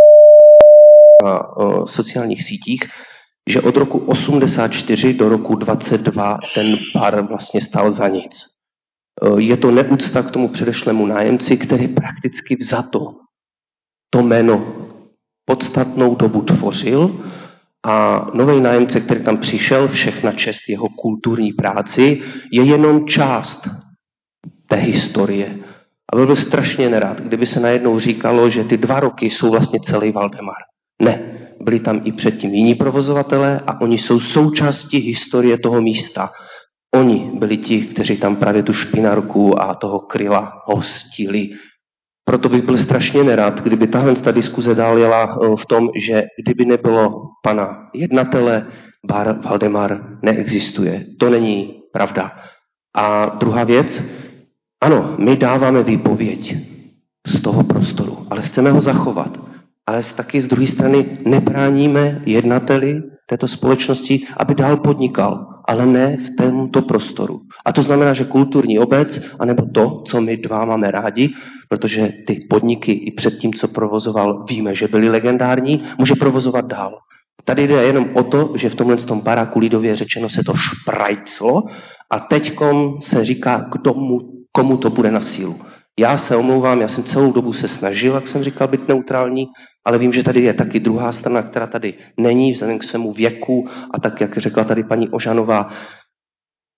na sociálních sítích, že od roku 84 do roku 22 ten bar vlastně stál za nic. Je to neúcta k tomu předešlému nájemci, který prakticky vzato to jméno podstatnou dobu tvořil a nový nájemce, který tam přišel, všechna čest jeho kulturní práci, je jenom část té historie. A byl strašně nerad, kdyby se najednou říkalo, že ty 2 roky jsou vlastně celý Valdemar. Ne, byli tam i předtím jiní provozovatelé a oni jsou součástí historie toho místa. Oni byli ti, kteří tam právě tu špinarku a toho kryla hostili. Proto bych byl strašně nerad, kdyby ta diskuze dál jela v tom, že kdyby nebylo pana jednatele, bar Valdemar neexistuje. To není pravda. A druhá věc, ano, my dáváme výpověď z toho prostoru, ale chceme ho zachovat. Ale taky z druhé strany nebráníme jednateli této společnosti, aby dál podnikal, ale ne v tomto prostoru. A to znamená, že kulturní obec, anebo to, co my dva máme rádi, protože ty podniky i před tím, co provozoval, víme, že byly legendární, může provozovat dál. Tady jde jenom o to, že v tomhle baráku lidově řečeno se to šprajclo a teďkom se říká, komu to bude na sílu. Já se omlouvám, já jsem celou dobu se snažil, jak jsem říkal, být neutrální, ale vím, že tady je taky druhá strana, která tady není, vzhledem k svému věku a tak, jak řekla tady paní Ožanová,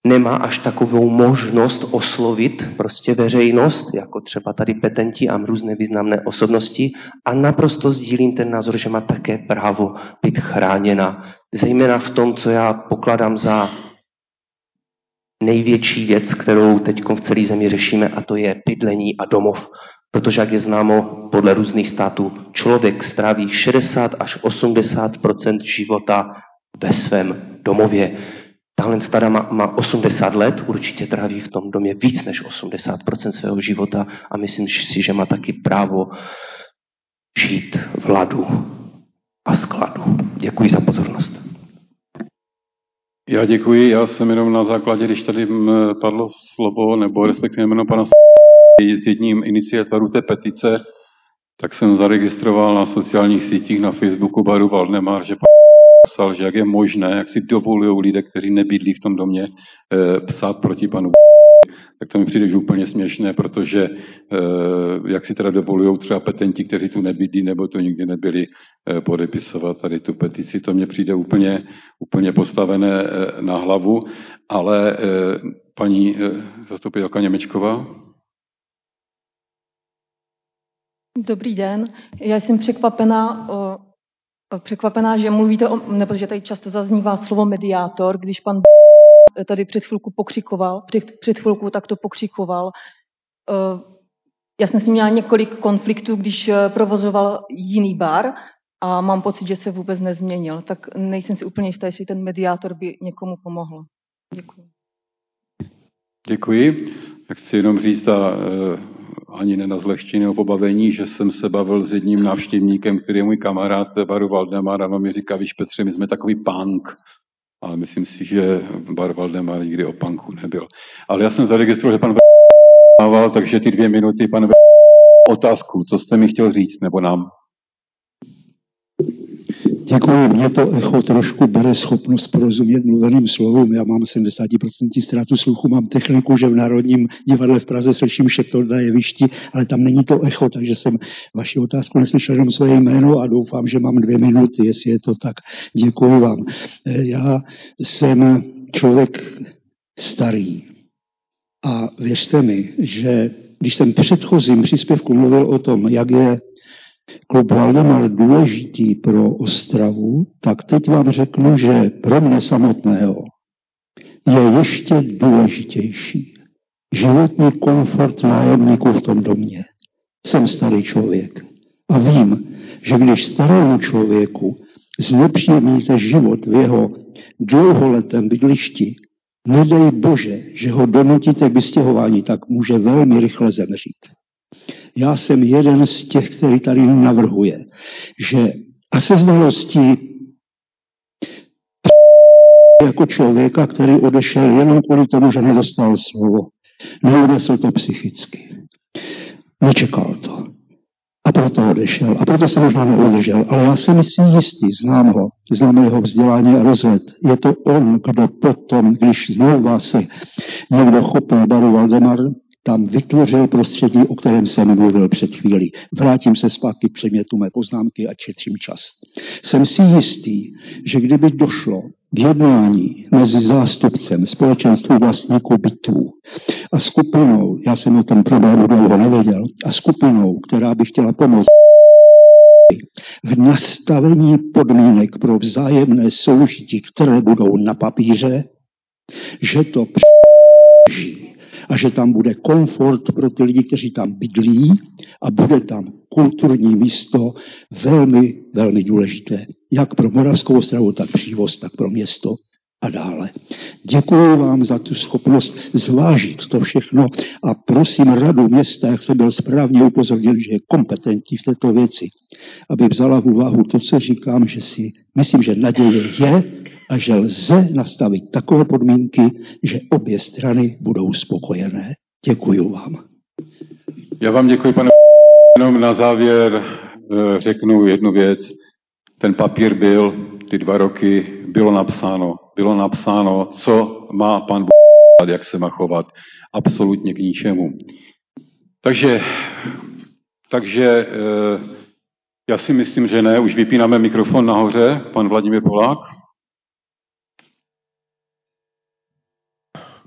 nemá až takovou možnost oslovit prostě veřejnost, jako třeba tady petenti a různé významné osobnosti, a naprosto sdílím ten názor, že má také právo být chráněna, zejména v tom, co já pokládám za největší věc, kterou teď v celé zemi řešíme, a to je bydlení a domov. Protože, jak je známo, podle různých států, člověk stráví 60 až 80% života ve svém domově. Tahle stada má 80 let, určitě tráví v tom domě víc než 80% svého života a myslím si, že má taky právo žít v ladu a skladu. Děkuji za pozornost. Já děkuji, já jsem jenom na základě, když tady padlo slovo, nebo respektive jméno pana s jedním iniciátorů té petice, tak jsem zaregistroval na sociálních sítích, na Facebooku baru Valdemar, že psal, že jak je možné, jak si dovolují lidé, kteří nebydlí v tom domě, psát proti panu. Tak to mi přijde už úplně směšné, protože jak si teda dovolují třeba petenti, kteří tu nebydlí nebo tu nikdy nebyli, podepisovat tady tu petici. To mně přijde úplně postavené na hlavu, ale paní zastupitelka Němečková. Dobrý den. Já jsem překvapená, že mluvíte nebo že tady často zaznívá slovo mediátor, když pan tady před chvilku takto pokřikoval. Já jsem s ním měla několik konfliktů, když provozoval jiný bar a mám pocit, že se vůbec nezměnil. Tak nejsem si úplně jistá, jestli ten mediátor by někomu pomohl. Děkuji. Děkuji. Já chci jenom říct, ani ne na zlehčení nebo pobavení, že jsem se bavil s jedním návštěvníkem, který je můj kamarád baru Valdemar, a on mi říká, víš Petře, my jsme takový punk. Ale myslím si, že bar Valdemar nikdy o punku nebyl. Ale já jsem zaregistroval, že pan dával, takže ty 2 minuty, pan otázku, co jste mi chtěl říct, nebo nám? Děkuji, mě to echo trošku bere schopnost porozumět mluveným slovům. Já mám 70% ztrátu sluchu, mám techniku, že v Národním divadle v Praze slyším šeptot na jevišti, ale tam není to echo, takže jsem vaši otázku neslyšel jenom své jméno a doufám, že mám 2 minuty, jestli je to tak. Děkuji vám. Já jsem člověk starý a věřte mi, že když jsem předchozím příspěvku mluvil o tom, jak je klub Valdemar důležitý pro Ostravu, tak teď vám řeknu, že pro mě samotného je ještě důležitější životní komfort nájemníků v tom domě. Jsem starý člověk a vím, že když starému člověku znepříjemníte život v jeho dlouholetém bydlišti, nedej Bože, že ho donutíte k vystěhování, tak může velmi rychle zemřít. Já jsem jeden z těch, který tady navrhuje, že a se znalostí jako člověka, který odešel jenom kvůli tomu, že nedostal slovo. Neodesl to psychicky. Nečekal to. A proto odešel. A proto se možná neudržel. Ale já jsem si jistý, znám jeho vzdělání a rozhled. Je to on, kdo potom, když znovu se někdo chopil baru Valdemar, tam vytvořil prostředí, o kterém jsem mluvil před chvílí. Vrátím se zpátky k předmětu mé poznámky a šetřím čas. Jsem si jistý, že kdyby došlo k jednání mezi zástupcem společenství vlastníků bytů a skupinou, já jsem o tom problému dlouho nevěděl, a skupinou, která by chtěla pomoct v nastavení podmínek pro vzájemné soužití, které budou na papíře, že to přeží a že tam bude komfort pro ty lidi, kteří tam bydlí a bude tam kulturní místo velmi, velmi důležité. Jak pro Moravskou Ostravu, tak Přívoz, tak pro město a dále. Děkuji vám za tu schopnost zvážit to všechno a prosím radu města, jak jsem byl správně upozorněn, že je kompetentní v této věci, aby vzala v úvahu to, co říkám, že si myslím, že naděje je a že lze nastavit takové podmínky, že obě strany budou spokojené. Děkuji vám. Já vám děkuji, pane. Jenom na závěr řeknu jednu věc. Ten papír byl, ty 2 roky, bylo napsáno, co má pan jak se má chovat. Absolutně k ničemu. Takže já si myslím, že ne. Už vypínáme mikrofon nahoře. Pan Vladimír Polák.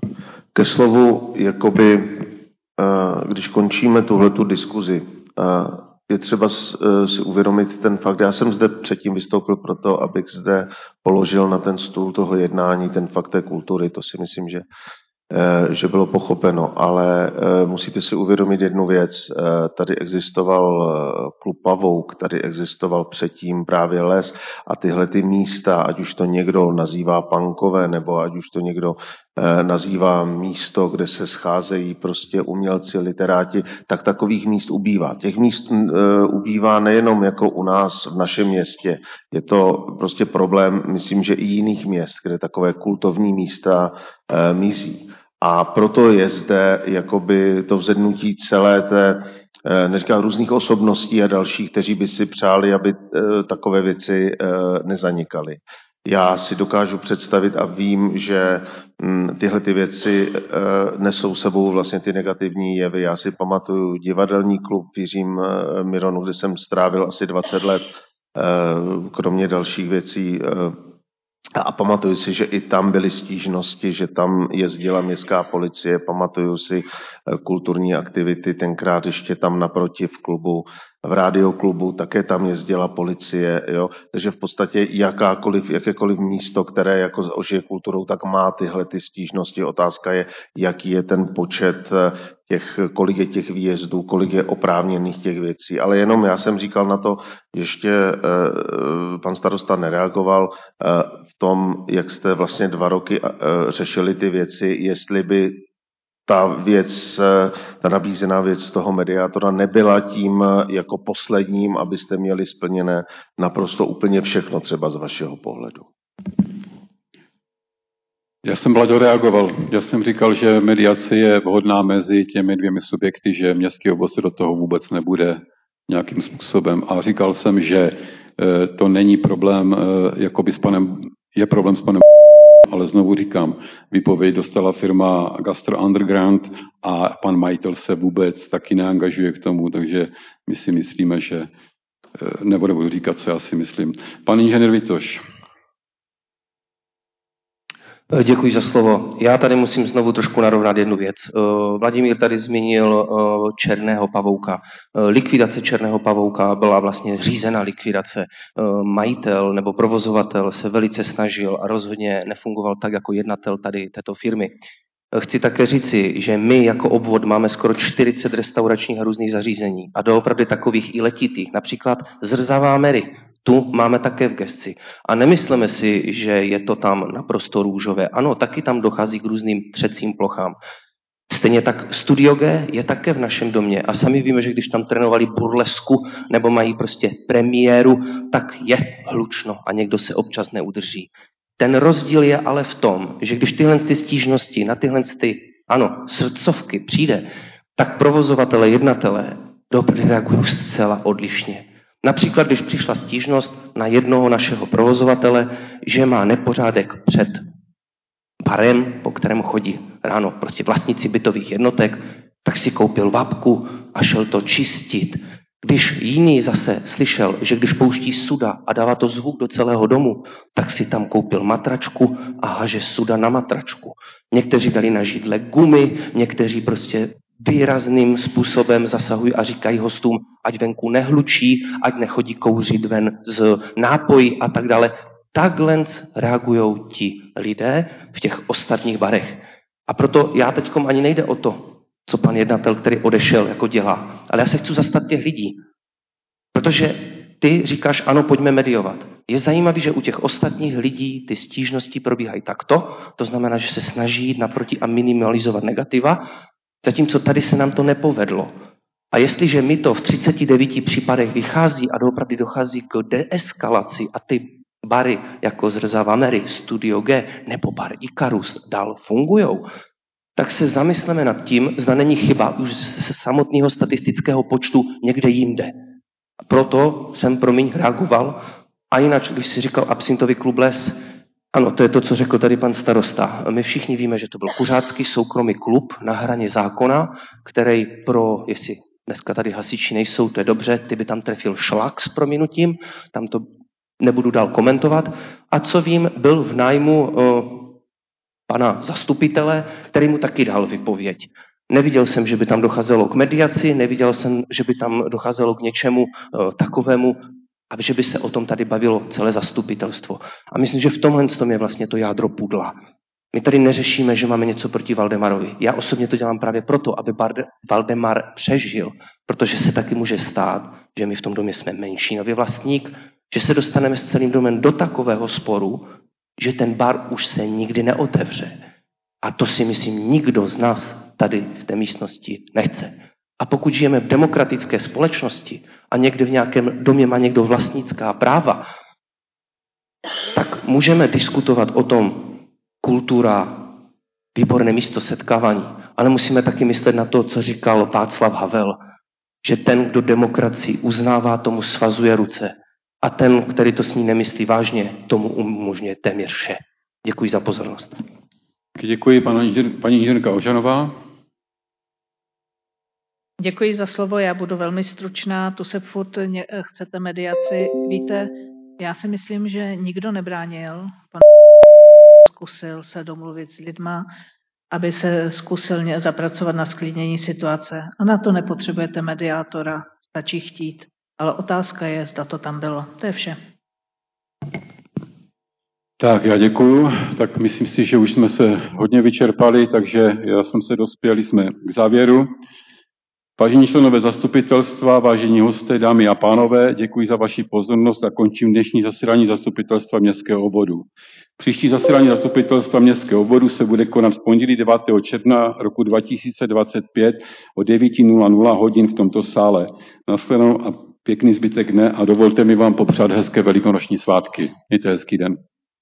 Ke slovu, jakoby, když končíme tuhletu diskuzi, je třeba si uvědomit ten fakt. Já jsem zde předtím vystoupil proto, abych zde položil na ten stůl toho jednání ten fakt té kultury. To si myslím, že bylo pochopeno, ale musíte si uvědomit jednu věc. Tady existoval klub Pavouk, tady existoval předtím právě Les a tyhle ty místa, ať už to někdo nazývá punkové, nebo ať už to někdo nazývá místo, kde se scházejí prostě umělci, literáti, tak takových míst ubývá. Těch míst ubývá nejenom jako u nás v našem městě. Je to prostě problém, myslím, že i jiných měst, kde takové kultovní místa mizí. A proto je zde jakoby to vzednutí celé té, neříkám, různých osobností a dalších, kteří by si přáli, aby takové věci nezanikaly. Já si dokážu představit a vím, že tyhle ty věci nesou sebou vlastně ty negativní jevy. Já si pamatuju divadelní klub v Jiřím Mironu, kde jsem strávil asi 20 let, kromě dalších věcí. A pamatuju si, že i tam byly stížnosti, že tam jezdila městská policie, pamatuju si kulturní aktivity, tenkrát ještě tam naproti v klubu, v rádioklubu, také tam jezdila policie, jo. Takže v podstatě jakékoliv místo, které jako ožije kulturou, tak má tyhle ty stížnosti. Otázka je, jaký je ten počet kolik je těch výjezdů, kolik je oprávněných těch věcí. Ale jenom já jsem říkal na to, ještě pan starosta nereagoval v tom, jak jste vlastně 2 roky řešili ty věci, jestli by ta nabízená věc toho mediátora nebyla tím jako posledním, abyste měli splněné naprosto úplně všechno, třeba z vašeho pohledu. Já jsem Vlaďo reagoval. Já jsem říkal, že mediace je vhodná mezi těmi 2 subjekty, že městský obvod se do toho vůbec nebude nějakým způsobem. A říkal jsem, že to není problém, jakoby je problém s panem, ale znovu říkám, výpověď dostala firma Gastro Underground a pan majitel se vůbec taky neangažuje k tomu, takže my si myslíme, že nebudu říkat, co já si myslím. Pan inženýr Vitoš. Děkuji za slovo. Já tady musím znovu trošku narovnat jednu věc. Vladimír tady zmínil černého pavouka. Likvidace černého pavouka byla vlastně řízená likvidace. Majitel nebo provozovatel se velice snažil a rozhodně nefungoval tak jako jednatel tady této firmy. Chci také říci, že my jako obvod máme skoro 40 restauračních a různých zařízení a doopravdy takových i letitých. Například Zrzavá Mary. Tu máme také v gesci. A nemyslíme si, že je to tam naprosto růžové. Ano, taky tam dochází k různým třecím plochám. Stejně tak Studio G je také v našem domě. A sami víme, že když tam trénovali burlesku nebo mají prostě premiéru, tak je hlučno a někdo se občas neudrží. Ten rozdíl je ale v tom, že když tyhle stížnosti na tyhle srdcovky přijde, tak provozovatelé, jednatelé dobře reagují zcela odlišně. Například, když přišla stížnost na jednoho našeho provozovatele, že má nepořádek před barem, po kterém chodí ráno prostě vlastníci bytových jednotek, tak si koupil vapku a šel to čistit. Když jiný zase slyšel, že když pouští suda a dává to zvuk do celého domu, tak si tam koupil matračku a haže suda na matračku. Někteří dali na židle gumy, někteří prostě výrazným způsobem zasahují a říkají hostům, ať venku nehlučí, ať nechodí kouřit ven z nápojí a tak dále. Takhle reagují ti lidé v těch ostatních barech. A proto já teďkom ani nejde o to, co pan jednatel, který odešel, jako dělá. Ale já se chci zastat těch lidí. Protože ty říkáš, ano, pojďme mediovat. Je zajímavé, že u těch ostatních lidí ty stížnosti probíhají takto, to znamená, že se snaží jít naproti a minimalizovat negativa, zatímco tady se nám to nepovedlo. A jestliže mi to v 39 případech vychází a doopravdy dochází k deeskalaci a ty bary jako Zrzavá Mary, Studio G nebo bar Ikarus dál fungujou, tak se zamysleme nad tím, zda není chyba už ze samotného statistického počtu někde jinde. A proto jsem, promiň, reagoval. A jinak, když si říkal absintový klub Les, ano, to je to, co řekl tady pan starosta. My všichni víme, že to byl kuřácký soukromý klub na hraně zákona, který jestli dneska tady hasiči nejsou, to je dobře, ty by tam trefil šlak s prominutím, tam to nebudu dál komentovat. A co vím, byl v nájmu pana zastupitele, který mu taky dal vypověď. Neviděl jsem, že by tam docházelo k mediaci, neviděl jsem, že by tam docházelo k něčemu takovému, a že by se o tom tady bavilo celé zastupitelstvo. A myslím, že v tomhle je vlastně to jádro pudla. My tady neřešíme, že máme něco proti Valdemarovi. Já osobně to dělám právě proto, aby Valdemar přežil, protože se taky může stát, že my v tom domě jsme menšinový vlastník, že se dostaneme s celým domem do takového sporu, že ten bar už se nikdy neotevře. A to si myslím nikdo z nás tady v té místnosti nechce. A pokud žijeme v demokratické společnosti a někde v nějakém domě má někdo vlastnická práva, tak můžeme diskutovat o tom, kultura, výborné místo setkávání, ale musíme taky myslet na to, co říkal Václav Havel, že ten, kdo demokracii uznává, tomu svazuje ruce a ten, který to s ní nemyslí vážně, tomu umožňuje téměř vše. Děkuji za pozornost. Děkuji, paní inženýrka Ožanová. Děkuji za slovo, já budu velmi stručná, tu se furt chcete mediaci. Víte, já si myslím, že nikdo nebránil, pan zkusil se domluvit s lidma, aby se zkusil zapracovat na sklidnění situace. A na to nepotřebujete mediátora, stačí chtít. Ale otázka je, zda to tam bylo. To je vše. Tak, já děkuju. Tak myslím si, že už jsme se hodně vyčerpali, takže dospěli jsme k závěru. Vážení členové zastupitelstva, vážení hosté, dámy a pánové, děkuji za vaši pozornost a končím dnešní zasedání zastupitelstva městského obvodu. Příští zasedání zastupitelstva městského obvodu se bude konat v pondělí 9. června roku 2025 o 9:00 hodin v tomto sále. Nashledanou a pěkný zbytek dne a dovolte mi vám popřát hezké velikonoční svátky. Mějte hezký den.